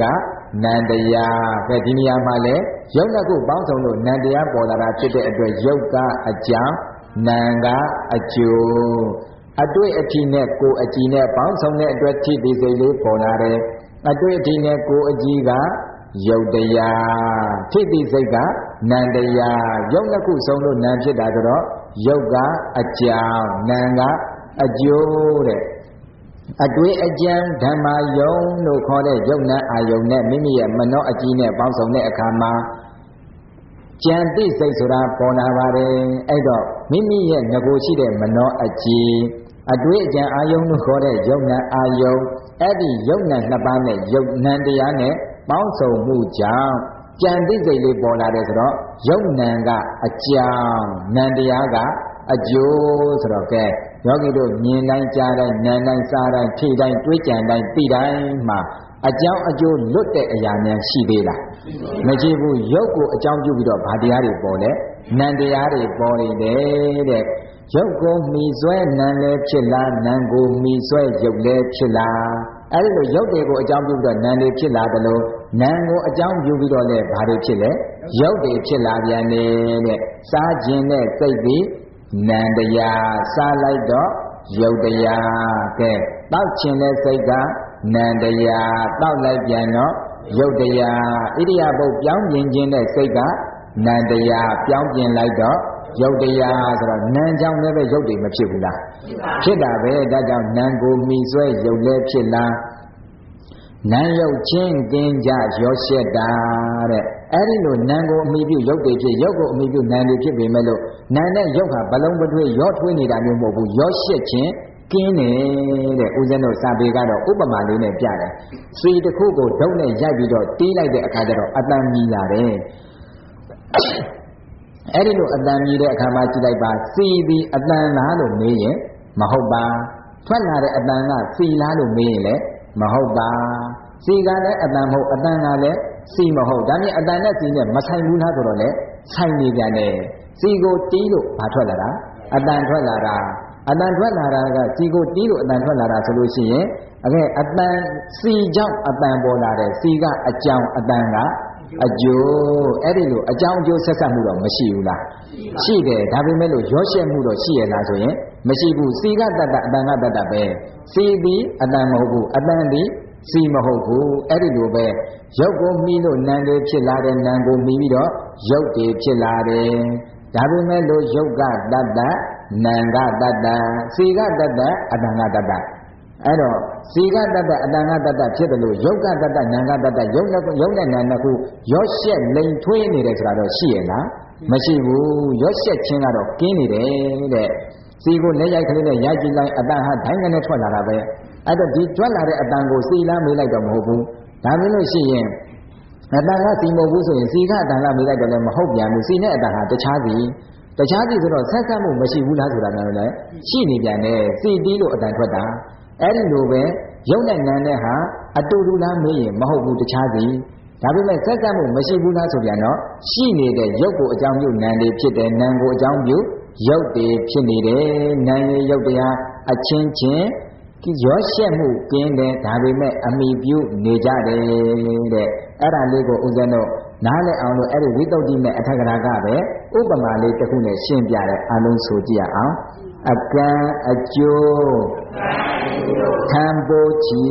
နန္တရားပဲဒီနေရာမှာလေယုတ်နှစ်ခုပေါင်းစုံလို့နန္တရားပေါ်လာတာဖြစ်တဲ့အတွက်ယုတ်ကအကြောင်းနံကအကျိုးအတွေ့အထိနဲ့ကိုယ်အကြည်နဲ့ပေါင်းစုံတဲ့အတွက်ထိပ်ဒီစိတ်လေးပေါ်လာတယ်အတွေ့အထိနဲ့ကိုယ်အကြည်ကယုတ်တရားထိပ်ဒီစိတ်ကနန္တရားယုတ်နှစ်ခုစုံလို့နံဖြစ်တာဆိုတော့ယုတ်ကအကြောင်းနံကအကျိုးတဲ့အတွေ့အကြံဓမ္မယုံလို့ခေါ်တဲ့ယုတ်နံအာယုံနဲ့မိမိရဲ့မနောအကြည်နဲ့ပေါင်းစုံတဲ့အခါမှာကြံတိစိတ်ဆိုတာပေါ်လာပါတယ်အဲ့တော့မိမိရဲ့ငကိုရှိတဲ့မနောအကြည်အတွေ့အကြံအာယုံလို့ခေါ်တဲ့ယုတ်နံအာယုံအဲ့ဒီယုတ်နံနှစ်ပါးနဲ့ယုတ်နံတရားနဲ့ပေါင်းစုံမှုကြောင့်ကြံတိစိတ်လေးပေါ်လာတယ်ဆိုတော့ယုတ်နံကအကြောင်းနံတရားကအကျိုးဆိုတော့ကဲယောဂီတို့မြင်တိုင်းကြားတိုင်းနားတိုင်းစားတိုင်းထိတိုင်းတွေးကြံတိုင်းသိတိုင်းမှာအကြောင်းအကျိုးလွတ်တဲ့အရာများရှိသေးလားမရှိဘူးရုပ်ကိုအကြောင်းပြုပြီးတော့ဗာတရားတွေပေါ်လဲနံတရားတွေပေါ်နေတယ်တဲ့ရုပ်ကိုမှီဆွဲနံလည်းဖြစ်လားနံကိုမှီဆွဲရုပ်လည်းဖြစ်လားအဲဒီလိုရုပ်တွေကိုအကြောင်းပြုပြီးတော့နံတွေဖြစ်လာတယ်လို့နံကိုအကြောင်းပြုပြီးတော့လည်းဗာတွေဖြစ်လဲရုပ်တွေဖြစ်လာပြန်နေတဲ့စားခြင်းနဲ့စိတ်ပြီးနံတရားစားလိုက်တော့ယုတ်တရားကဲတောက်ခြင်းတဲ့စိတ်ကနံတရားတောက်လိုက်ပြန်တော့ယုတ်တရားဣရိယာပုတ်ပြောင်းပြင်ခြင်းတဲ့စိတ်ကနံတရားပြောင်းပြင်လိုက်တော့ယုတ်တရားဆိုတော့နံကြောင့်လည်းပဲယုတ်တွေမဖြစ်ဘူးလားဖြစ်တာပဲဒါကြောင့်နံကိုမှီဆွဲယုတ်လည်းဖြစ်လားနံယုတ်ချင်းကင်းကြရောရှက်တာတဲ့အဲ့ဒီလိုနံကိုအမိပြုယုတ်တွေဖြစ်ယုတ်ကိုအမိပြုနံတွေဖြစ်ပေမဲ့လို့နံနဲ့ယုတ်ဟာဘလုံးပထွေးရောထွေးနေတာမျိုးမဟုတ်ဘူးရောရှက်ခြင်းကင်းနေတဲ့ဦးဇင်းတို့စာပေကတော့ဥပမာလေးနဲ့ပြတယ်စီတစ်ခုကိုဒုတ်နဲ့ရိုက်ပြီးတော့တီးလိုက်တဲ့အခါကျတော့အတန်မြည်လာတယ်အဲ့ဒီလိုအတန်မြည်တဲ့အခါမှာကြည့်လိုက်ပါစီဒီအတန်လားလို့မေးရင်မဟုတ်ပါထွက်လာတဲ့အတန်ကစီလားလို့မေးရင်လည်းမဟုတ်ပါစီကလည်းအတန်မဟုတ်အတန်ကလည်းစီမဟုတ်ဒါပြင်အတန်နဲ့စီနဲ့မဆိုင်ဘူးလားဆိုတော့လေဆိုင်နေပြန်တယ်စီကိုတီးလို့ဘာထွက်လာတာအတန်ထွက်လာတာအတန်ထွက်လာတာကစီကိုတီးလို့အတန်ထွက်လာတာဆိုလို့ရှိရင်အခဲအတန်စီကြောင့်အတန်ပေါ်လာတယ်စီကအကြောင်းအတန်ကအကျိုးအဲ့ဒီလိုအကြောင်းအကျိုးဆက်ဆက်မှုတော့မရှိဘူးလားရှိတယ်ဒါပေမဲ့လို့ရောရှက်မှုတော့ရှိရလားဆိုရင်မရှိဘူးစီကတတ္တအတန်ကတတ္တပဲစီသည်အတန်မဟုတ်ဘူးအတန်သည်စီမဟုတ်ဘူးအဲ့ဒီလိုပဲရုပ်ကိုမှီလို့နံတွေဖြစ်လာတယ်နံကိုမှီပြီးတော့ရုပ်တွေဖြစ်လာတယ်ဒါပေမဲ့လို့ရုပ်ကတတ္တနံကတတ္တစီကတတ္တအတန်ကတတ္တအဲ့တော့စီကတတ္တအတန်ကတတ္တဖြစ်တယ်လို့ရုပ်ကတတ္တနံကတတ္တရုပ်နဲ့ရုပ်နဲ့နံနှစ်ခုရောရှက်လိန်ထွေးနေတယ်ဆိုတာတော့ရှိရဲ့လားမရှိဘူးရောရှက်ခြင်းကတော့ကင်းနေတယ်တဲ့စီကိုလက်ရိုက်ကလေးနဲ့ရိုက်ကြည့်လိုက်အတန်ဟာဒိုင်းကနေထွက်လာတာပဲအဲ့တော့ဒီထွက်လာတဲ့အတန်ကိုစီလားမေးလိုက်တော့မဟုတ်ဘူးဒါမျိုးလို့ရှိရင်အတန်ကစီမဟုတ်ဘူးဆိုရင်စီကအတန်ကမေးလိုက်တော့လည်းမဟုတ်ပြန်ဘူးစီနဲ့အတန်ဟာတခြားစီတခြားစီဆိုတော့ဆက်ဆက်မှုမရှိဘူးလားဆိုတာလည်းလည်းရှိနေပြန်တယ်စီတီးလို့အတန်ထွက်တာအဲ့ဒီလိုပဲရုပ်နဲ့နာမ်နဲ့ဟာအတူတူလားမေးရင်မဟုတ်ဘူးတခြားစီဒါပေမဲ့ဆက်ဆက်မှုမရှိဘူးလားဆိုပြန်တော့ရှိနေတဲ့ရုပ်ကိုအကြောင်းပြုနာမ်တွေဖြစ်တယ်နာမ်ကိုအကြောင်းပြုရုပ်တွေဖြစ်နေတယ်နာမ်ရဲ့ရုပ်တရားအချင်းချင်းရောရှက်မှုကင်းတယ်ဒါပေမဲ့အမိပြုနေကြတယ်တဲ့အဲ့ဒါလေးကိုဦးဇင်းတို့နားလည်အောင်လို့အဲ့ဒီဝိသုဒ္ဓိနဲ့အထက်ကရာကပဲဥပမာလေးတစ်ခုနဲ့ရှင်းပြတယ်အလုံးဆိုကြည့်ရအောင်အကံအကျိုးထံပိုးချီ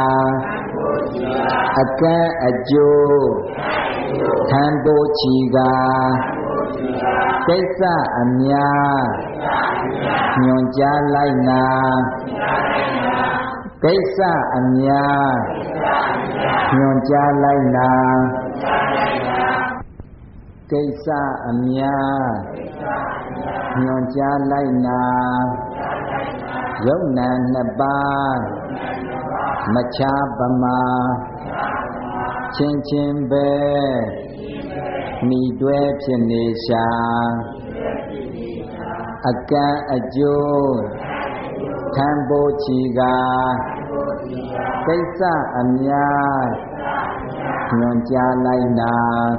ကအကံအကျိုးထံပိုးချီကကိစ္စအများညွန်ကြားလိုက်နာကိစ္စအများညွန်ကြားလိုက်နာကိစ္စအများညွန်ကြားလိုက်နာယုတ်နံနှစ်ပါးမချာပမာချင်းချင်းပဲမိတွဲဖြစ်နေရှာအကံအကျိုးထံပိုးချီကကိစ္စအများညွန်ကြားလိုက်နာ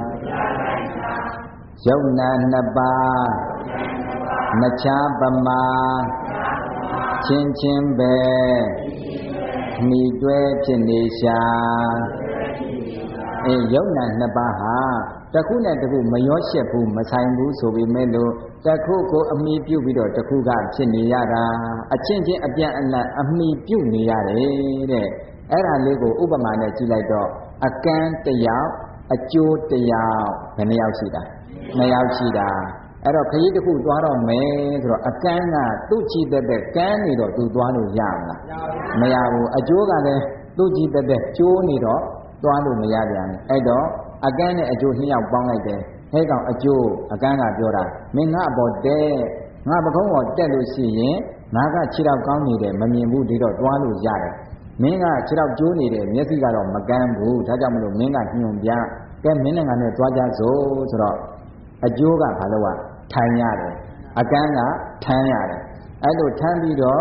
ယုတ်နံနှစ်ပါးမချာပမာချင်းချင်းပဲမိတွဲဖြစ်နေရှာအေးယုံနာနှစ်ပါးဟာတခုနဲ့တခုမရောရှက်ဘူးမဆိုင်ဘူးဆိုပေမဲ့လို့တခုကိုအမိပြုပြီးတော့တခုကဖြစ်နေရတာအချင်းချင်းအပြန်အလှန်အမိပြုနေရတယ်တဲ့အဲ့ဒါလေးကိုဥပမာနဲ့ကြည့်လိုက်တော့အကန်းတစ်ယောက်အကျိုးတစ်ယောက်ဘယ်နှယောက်ရှိတာနှစ်ယောက်ရှိတာအဲ့တော့ခရီးတစ်ခုသွားတော့မယ်ဆိုတော့အကန်းကသူ့ကြည့်တဲ့ကန်းနေတော့သူသွားလို့ရမလားမရဘူးအကျိုးကလည်းသူ့ကြည့်တဲ့ကျိုးနေတော့သွားလို့မရပြန်ဘူးအဲ့တော့အကန်းနဲ့အကျိုးနှစ်ယောက်ပေါင်းလိုက်တယ်ဟဲ့ကောင်အကျိုးအကန်းကပြောတာမင်းငါ့ဘောတဲ့ငါပကုံးပေါ်တက်လို့ရှိရင်ငါကခြေထောက်ကောင်းနေတယ်မမြင်ဘူးဒီတော့သွားလို့ရတယ်မင်းကခြေထောက်ကျိုးနေတယ်မျက်စိကတော့မကန်းဘူးဒါကြောင့်မလို့မင်းကညွန်ပြကဲမင်းနဲ့ငါနဲ့သွားကြစို့ဆိုတော့အကျိုးကဘာလို့ ကထိုင်ရတယ်အကန်းကထမ်းရတယ်အဲ့လိုထမ်းပြီးတော့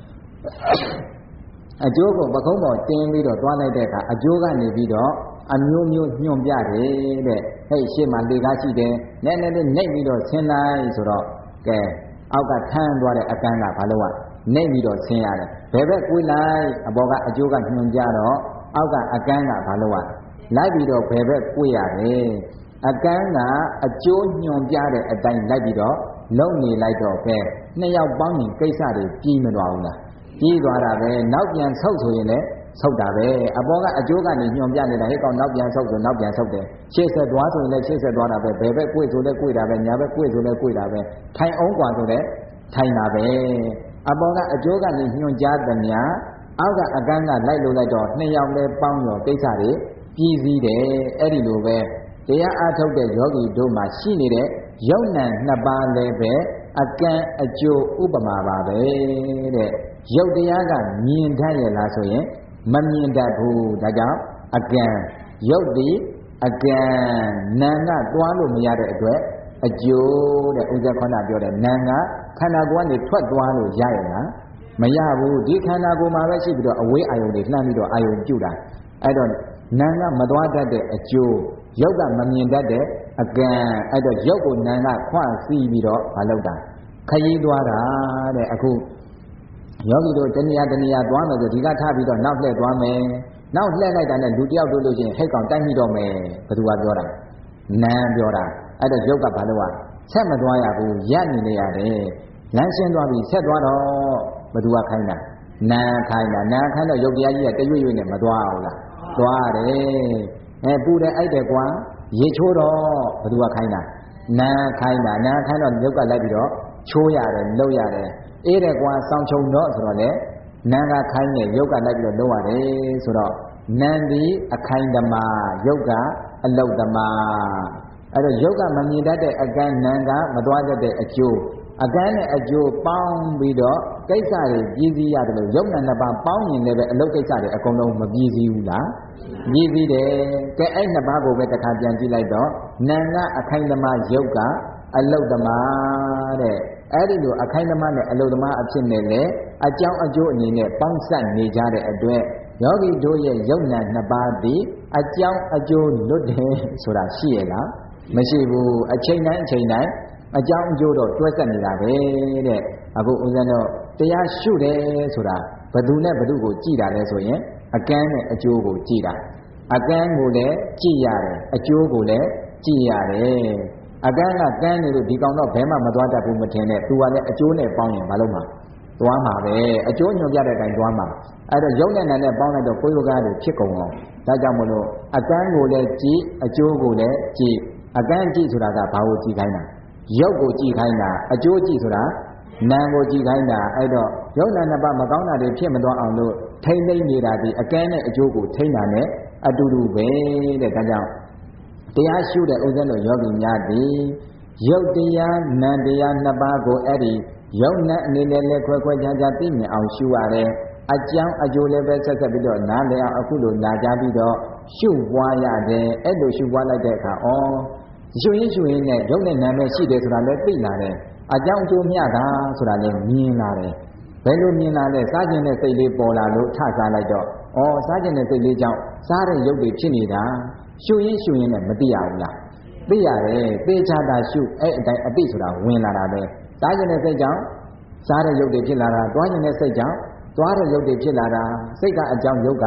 အကျိုးကိုပကုံးပေါ်တင်းပြီးတော့သွားလိုက်တဲ့အခါအကျိုးကနေပြီးတော့အမျိုးမျိုးညွန်ပြတယ်တဲ့ဟဲ့ရှေ့မှာလေကားရှိတယ်နည်းနည်းလေးနှိပ်ပြီးတော့ဆင်းလိုက်ဆိုတော့ကဲအောက်ကထမ်းသွားတဲ့အကန်းကဘာလို့ ကနှိပ်ပြီးတော့ဆင်းရတယ်ဘယ်ဘက်ကွေးလိုက်အပေါ်ကအကျိုးကညွန်ကြတော့အောက်ကအကန်းကဘာလို့ ကလိုက်ပြီးတော့ဘယ်ဘက်ကွေးရတယ်အကန်းကအကျိုးညွန်ပြတဲ့အတိုင်းလိုက်ပြီးတော့လုံနေလိုက်တော့ပဲနှစ်ယောက်ပေါင်းရင်ကိစ္စတွေပြီးမသွားဘူးလားပြီးသွားတာပဲနောက်ပြန်ဆုပ်ဆိုရင်လည်းဆုပ်တာပဲအပေါ်ကအကျိုးကနေညွန်ပြနေတာဟဲ့ကောင်နောက်ပြန်ဆုပ်ဆိုနောက်ပြန်ဆုပ်တယ်ရှေ့ဆက်သွားဆိုရင်လည်းရှေ့ဆက်သွားတာပဲဘယ်ဘက်ကွေ့ဆိုလည်းကွေ့တာပဲညာဘက်ကွေ့ဆိုလည်းကွေ့တာပဲထိုင်အောင်กว่าဆိုလည်းထိုင်တာပဲအပေါ်ကအကျိုးကနေညွန်ကြားသမျှအောက်ကအကန်းကလိုက်လို့လိုက်တော့နှစ်ယောက်လည်းပေါင်းရောကိစ္စတွေပြီးစည်းတယ်အဲ့ဒီလိုပဲတရားအားထုတ်တဲ့ယောဂီတို့မှာရှိနေတဲ့ယုံနံနှစ်ပါးလည်းပဲအကံအကျိုးဥပမာပါပဲတဲ့ယုတ်တရားကမြင်တတ်ရလားဆိုရင်မမြင်တတ်ဘူးဒါကြောင့်အကံယုတ်တိအကံနာကသွားလို့မရတဲ့အတွက်အကျိုးတဲ့ဥစ္စာခန္ဓာပြောတယ်နာကခန္ဓာကိုယ်ကနေထွက်သွားလို့ရရလားမရဘူးဒီခန္ဓာကိုယ်မှာပဲရှိပြီးတော့အဝေးအာယုန်တွေလှမ်းပြီးတော့အာယုန်ပြုတာအဲ့တော့နာကမသွားတတ်တဲ့အကျိုးရုပ်ကမမြင်တတ်တဲ့အကံအဲ့တော့ရုပ်ကိုနာကခွစီးပြီးတော့မလုပ်တာခရီးသွားတာတဲ့အခုယောဂီတို့တဏှာတဏှာသွားမယ်ဆိုဒီကထားပြီးတော့နောက်လှည့်သွားမယ်နောက်လှည့်လိုက်တာနဲ့လူတယောက်တို့လို့ချင်းဟိတ်ကောင်တိုက်မိတော့မယ်ဘသူကပြောတာနာပြောတာအဲ့တော့ရုပ်ကဘာလို့ ကဆက်မသွားရဘူးရပ်နေနေရတယ်လမ်းရှင်းသွားပြီဆက်သွားတော့ဘသူကခိုင်းတာနာခိုင်းတာနာခိုင်းတော့ရုပ်တရားကြီးကတရွေ့ရွေ့နဲ့မသွားဘူးလားသွားတယ်အဲပူတယ်အိုက်တယ်ကွာရေချိုးတော့ဘသူကခိုင်းတာနာခိုင်းတာနာခိုင်းတော့ရုပ်ကလိုက်ပြီးတော့ချိုးရတယ်လှုပ်ရတယ်အေးတယ်ကွာစောင်းချုံတော့ဆိုတော့လေနာကခိုင်းတယ်ရုပ်ကလိုက်ပြီးတော့လှုပ်ရတယ်ဆိုတော့နံဒီအခိုင်ဓမ္မာရုပ်ကအလုတ်ဓမ္မာအဲ့တော့ရုပ်ကမမြင်တတ်တဲ့အကန်းနံကမသွားတတ်တဲ့အကျိုးအကန်းနဲ့အကျိုးပေါင်းပြီးတော့ကိစ္စတွေပြည်စည်းရတယ်လို့ရုပ်နဲ့နှစ်ပါးပေါင်းရင်လည်းပဲအလုတ်ကိစ္စတွေအကုန်လုံးမပြည်စည်းဘူးလားပြည်စည်းတယ်ကဲအဲ့နှစ်ပါးကိုပဲတစ်ခါပြန်ကြည့်လိုက်တော့နံကအခိုင်ဓမ္မာရုပ်ကအလုတ်ဓမ္မာတဲ့အဲ့ဒီလိုအခိုင်ဓမ္မာနဲ့အလုတ်ဓမ္မာအဖြစ်နဲ့လေအကြောင်းအကျိုးအနေနဲ့ပေါင်းစပ်နေကြတဲ့အတွက်ယောဂီတို့ရဲ့ယုံနာနှစ်ပါးသည်အကြောင်းအကျိုးလွတ်တယ်ဆိုတာရှိရလားမရှိဘူးအချိန်တိုင်းအချိန်တိုင်းအကြောင်းအကျိုးတော့တွဲဆက်နေတာပဲတဲ့အခုဦးဇင်းတို့တရားရှုတယ်ဆိုတာဘယ်သူနဲ့ဘယ်သူကိုကြည်တာလဲဆိုရင်အကန်းနဲ့အကျိုးကိုကြည်တာအကန်းကိုလည်းကြည်ရတယ်အကျိုးကိုလည်းကြည်ရတယ်အကန်းကကန်းနေလို့ဒီကောင်တော့ဘယ်မှမသွားတတ်ဘူးမထင်နဲ့သူကလည်းအကျိုးနဲ့ပေါင်းရင်မလုပ်မှာသွားမှာပဲအကျိုးညွှန်ပြတဲ့အတိုင်းသွားမှာအဲ့တော့ရုပ်နဲ့နာနဲ့ပေါင်းလိုက်တော့ကိုယ်ယောဂတွေဖြစ်ကုန်အောင်ဒါကြောင့်မလို့အကန်းကိုလည်းကြည်အကျိုးကိုလည်းကြည်အကန်းကြည်ဆိုတာကဘာကိုကြည်ခိုင်းတာရုပ်ကိုကြည်ခိုင်းတာအကျိုးကြည်ဆိုတာနာမ်ကိုကြည်ခိုင်းတာအဲ့တော့ရုပ်နာနှစ်ပါးမကောင်းတာတွေဖြစ်မသွားအောင်လို့ထိမ့်သိမ့်နေတာဒီအကန်းနဲ့အကျိုးကိုထိမ့်တာနဲ့အတူတူပဲတဲ့ဒါကြောင့်တရားရှုတဲ့ဥစ္စာတို့ယောဂီများသည်ရုပ်တရားနာမ်တရားနှစ်ပါးကိုအဲ့ဒီရုပ်နဲ့အနေနဲ့လည်းခွဲခွဲခြားခြားသိမြင်အောင်ရှုရတယ်အကြောင်းအကျိုးလည်းပဲဆက်ဆက်ပြီးတော့နားလည်အောင်အခုလိုလာကြပြီးတော့ရှုပွားရတယ်အဲ့လိုရှုပွားလိုက်တဲ့အခါဩရှုရင်းရှုရင်းနဲ့ရုပ်နဲ့နာမ်နဲ့ရှိတယ်ဆိုတာလည်းသိလာတယ်အကြောင်းအကျိုးမျှတာဆိုတာလည်းမြင်လာတယ်ဘယ်လိုမြင်လာလဲစားခြင်းနဲ့စိတ်လေးပေါ်လာလို့ထစားလိုက်တော့ဩစားခြင်းနဲ့စိတ်လေးကြောင့်စားတဲ့ရုပ်တွေဖြစ်နေတာရှုရင်းရှုရင်းနဲ့မသိရဘူးလားသိရတယ်သိချတာရှုအဲ့အတိုင်းအသိဆိုတာဝင်လာတာပဲစားခြင်းနဲ့စိတ်ကြောင့်စားတဲ့ရုပ်တွေဖြစ်လာတာတွားခြင်းနဲ့စိတ်ကြောင့်တွားတဲ့ရုပ်တွေဖြစ်လာတာစိတ်ကအကြောင်းရုပ်က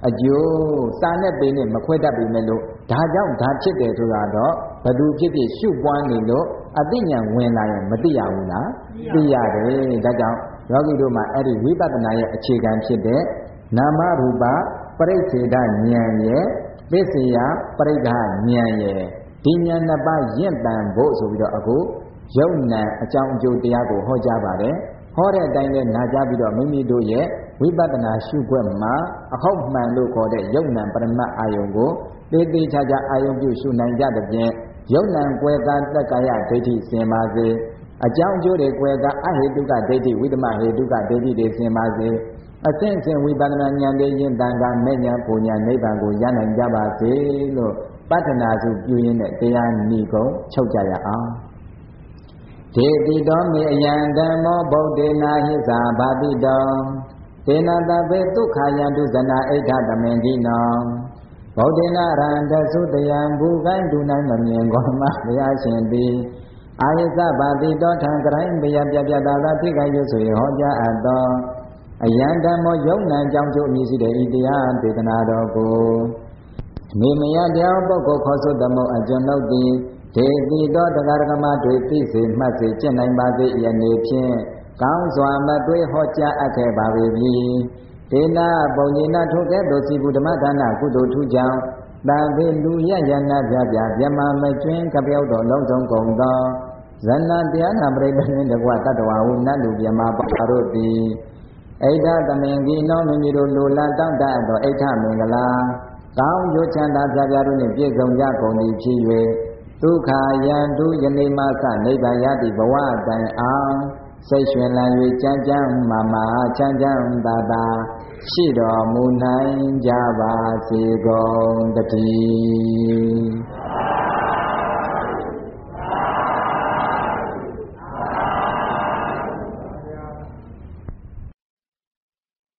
အကျိုးစာနဲ့ပေနဲ့မခွဲတတ်ပေမဲ့လို့ဒါကြောင့်ဒါဖြစ်တယ်ဆိုတာတော့ဘသူဖြစ်ဖြစ်ရှုပွားနေလို့အသိဉာဏ်ဝင်လာရင်မသိရဘူးလားသိရတယ်ဒါကြောင့်ယောဂီတို့မှာအဲ့ဒီဝိပဿနာရဲ့အခြေခံဖြစ်တဲ့နာမရူပပရိစ္ဆေဒဉာဏ်ရဲ့သစ္စေယပရိက္ခဉာဏ်ရဲ့ဒီဉာဏ်နှစ်ပါးရင့်တန်ဖို့ဆိုပြီးတော့အခုယုံနံအကြောင်းအကျိုးတရားကိုဟောကြားပါတယ်ဟောတဲ့အတိုင်းလည်းနာကြားပြီးတော့မိမိတို့ရဲ့ဝိပဿနာရှုခွက်မှာအဟုတ်မှန်လို့ခေါ်တဲ့ယုံနံပရမတ်အာယုံကိုသေသေးချာချာအာယုံပြုရှုနိုင်ကြတဲ့ဖြင့်ယုံနံကွယ်ကတက္ကာယဒိဋ္ဌိစင်ပါစေအကြောင်းအကျိုးတွေကွယ်ကအဟေတုကဒိဋ္ဌိဝိဓမဟေတုကဒိဋ္ဌိတွေစင်ပါစေအစဉ်စဉ်ဝိပဿနာဉာဏ်တွေယဉ်တန်ကမဲ့ဉာဏ်ပူဉာဏ်နိဗ္ဗာန်ကိုရနိုင်ကြပါစေလို့ပတ္ထနာစုပြုရင်းနဲ့တရားဏီကုံချုပ်ကြရအောင်ဒေတိတောမေအယံဓမ္မောဗုဒ္ဓေနာဟိသာဘာတိတောတေနတပေဒုက္ခယံတုဇနာဣဋ္ဌတမင်ကိနောဗုဒ္ဓေနာရန္တသုတယံဘူကိုင်းဒုနိုင်မမြင်ကောမဘုရားရှင်သည်အာယသဘာတိတောထံကရိုင်းဘယပြပြတာသာထိခိုက်ရွဆိုဟောကြားအပ်သောအယံဓမ္မောယုံနံကြောင့်ကျိုးအမည်ရှိတဲ့ဤတရားဒေသနာတော်ကိုနေမယတရားပုဂ္ဂိုလ်ခေါ်ဆိုသမုတ်အကျွန်ုပ်သည်ဒေတိတောတရားဓမ္မတွေသိစေမှတ်စေကျင့်နိုင်ပါစေယနေ့ဖြင့်ကောင်းစွာမသွေးဟောကြားအပ်ခဲ့ပါပြီဒေနာပုံညိနာထုတ်တဲ့သို့စီဘူးဓမ္မဒါနကုသိုလ်ထူးကြောင့်တန်ဖေလူရရနာပြပြပြမမကျွင်းကပြောက်တော်လုံးစုံကုန်သောဇဏတရားနာပရိသေနှင့်တကွတတ္တဝါဟုနတ်လူပြမပါတို့သည်ဣဋ္ဌသမင်ကိနောမိမိတို့လူလန်တောင့်တတ်သောဣဋ္ဌမင်္ဂလာကောင်းကျိုးချမ်းသာပြပြတို့နှင့်ပြည့်စုံကြကုန်သည်ဖြစ်၍ဒုက္ခယံတုယနေ့မှစနိဗ္ဗာန်ရသည့်ဘဝတိုင်အောင်စိတ်ရွှင်လန်း၍ကြမ်းကြမ်းမာမာချမ်းချမ်းသာသာရှိတော်မူနိုင်ကြပါစေကုန်တည်း